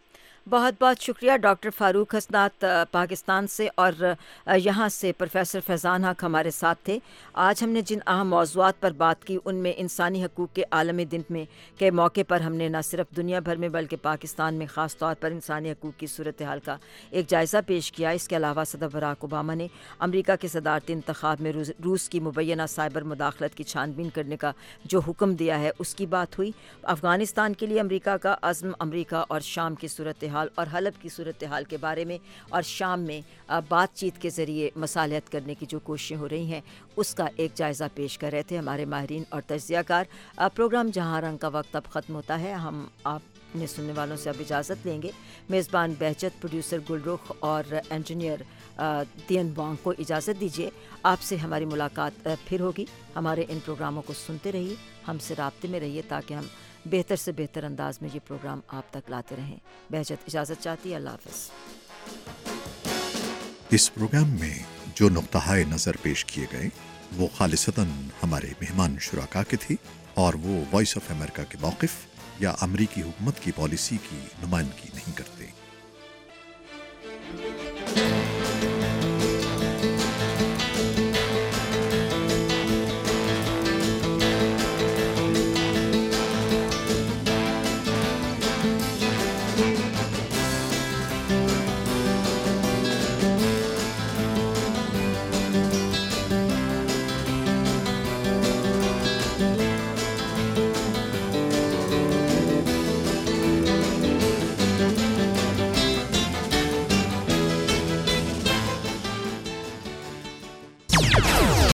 بہت بہت شکریہ ڈاکٹر فاروق حسنات پاکستان سے، اور یہاں سے پروفیسر فیضان حق ہمارے ساتھ تھے. آج ہم نے جن اہم موضوعات پر بات کی ان میں انسانی حقوق کے عالمی دن میں کے موقع پر ہم نے نہ صرف دنیا بھر میں بلکہ پاکستان میں خاص طور پر انسانی حقوق کی صورتحال کا ایک جائزہ پیش کیا. اس کے علاوہ صدر براک اوباما نے امریکہ کے صدارتی انتخاب میں روس کی مبینہ سائبر مداخلت کی چھان بین کرنے کا جو حکم دیا ہے اس کی بات ہوئی. افغانستان کے لیے امریکہ کا عزم، امریکہ اور شام کی صورتحال اور حلب کی صورتحال کے بارے میں، اور شام میں بات چیت کے ذریعے مصالحت کرنے کی جو کوششیں ہو رہی ہیں اس کا ایک جائزہ پیش کر رہے تھے ہمارے ماہرین اور تجزیہ کار. پروگرام جہاں رنگ کا وقت اب ختم ہوتا ہے. ہم آپ نے سننے والوں سے اب اجازت لیں گے. میزبان بہجت، پروڈیوسر گلرخ اور انجینئر دین وانگ کو اجازت دیجیے. آپ سے ہماری ملاقات پھر ہوگی. ہمارے ان پروگراموں کو سنتے رہیے، ہم سے رابطے میں رہیے تاکہ ہم بہتر سے بہتر انداز میں یہ پروگرام آپ تک لاتے رہیں. بہجت اجازت چاہتی ہے. اللہ حافظ. اس پروگرام میں جو نقطۂ نظر پیش کیے گئے وہ خالصتاً ہمارے مہمان شرکا کے تھی اور وہ وائس آف امریکہ کے موقف یا امریکی حکومت کی پالیسی کی نمائندگی نہیں کرتے۔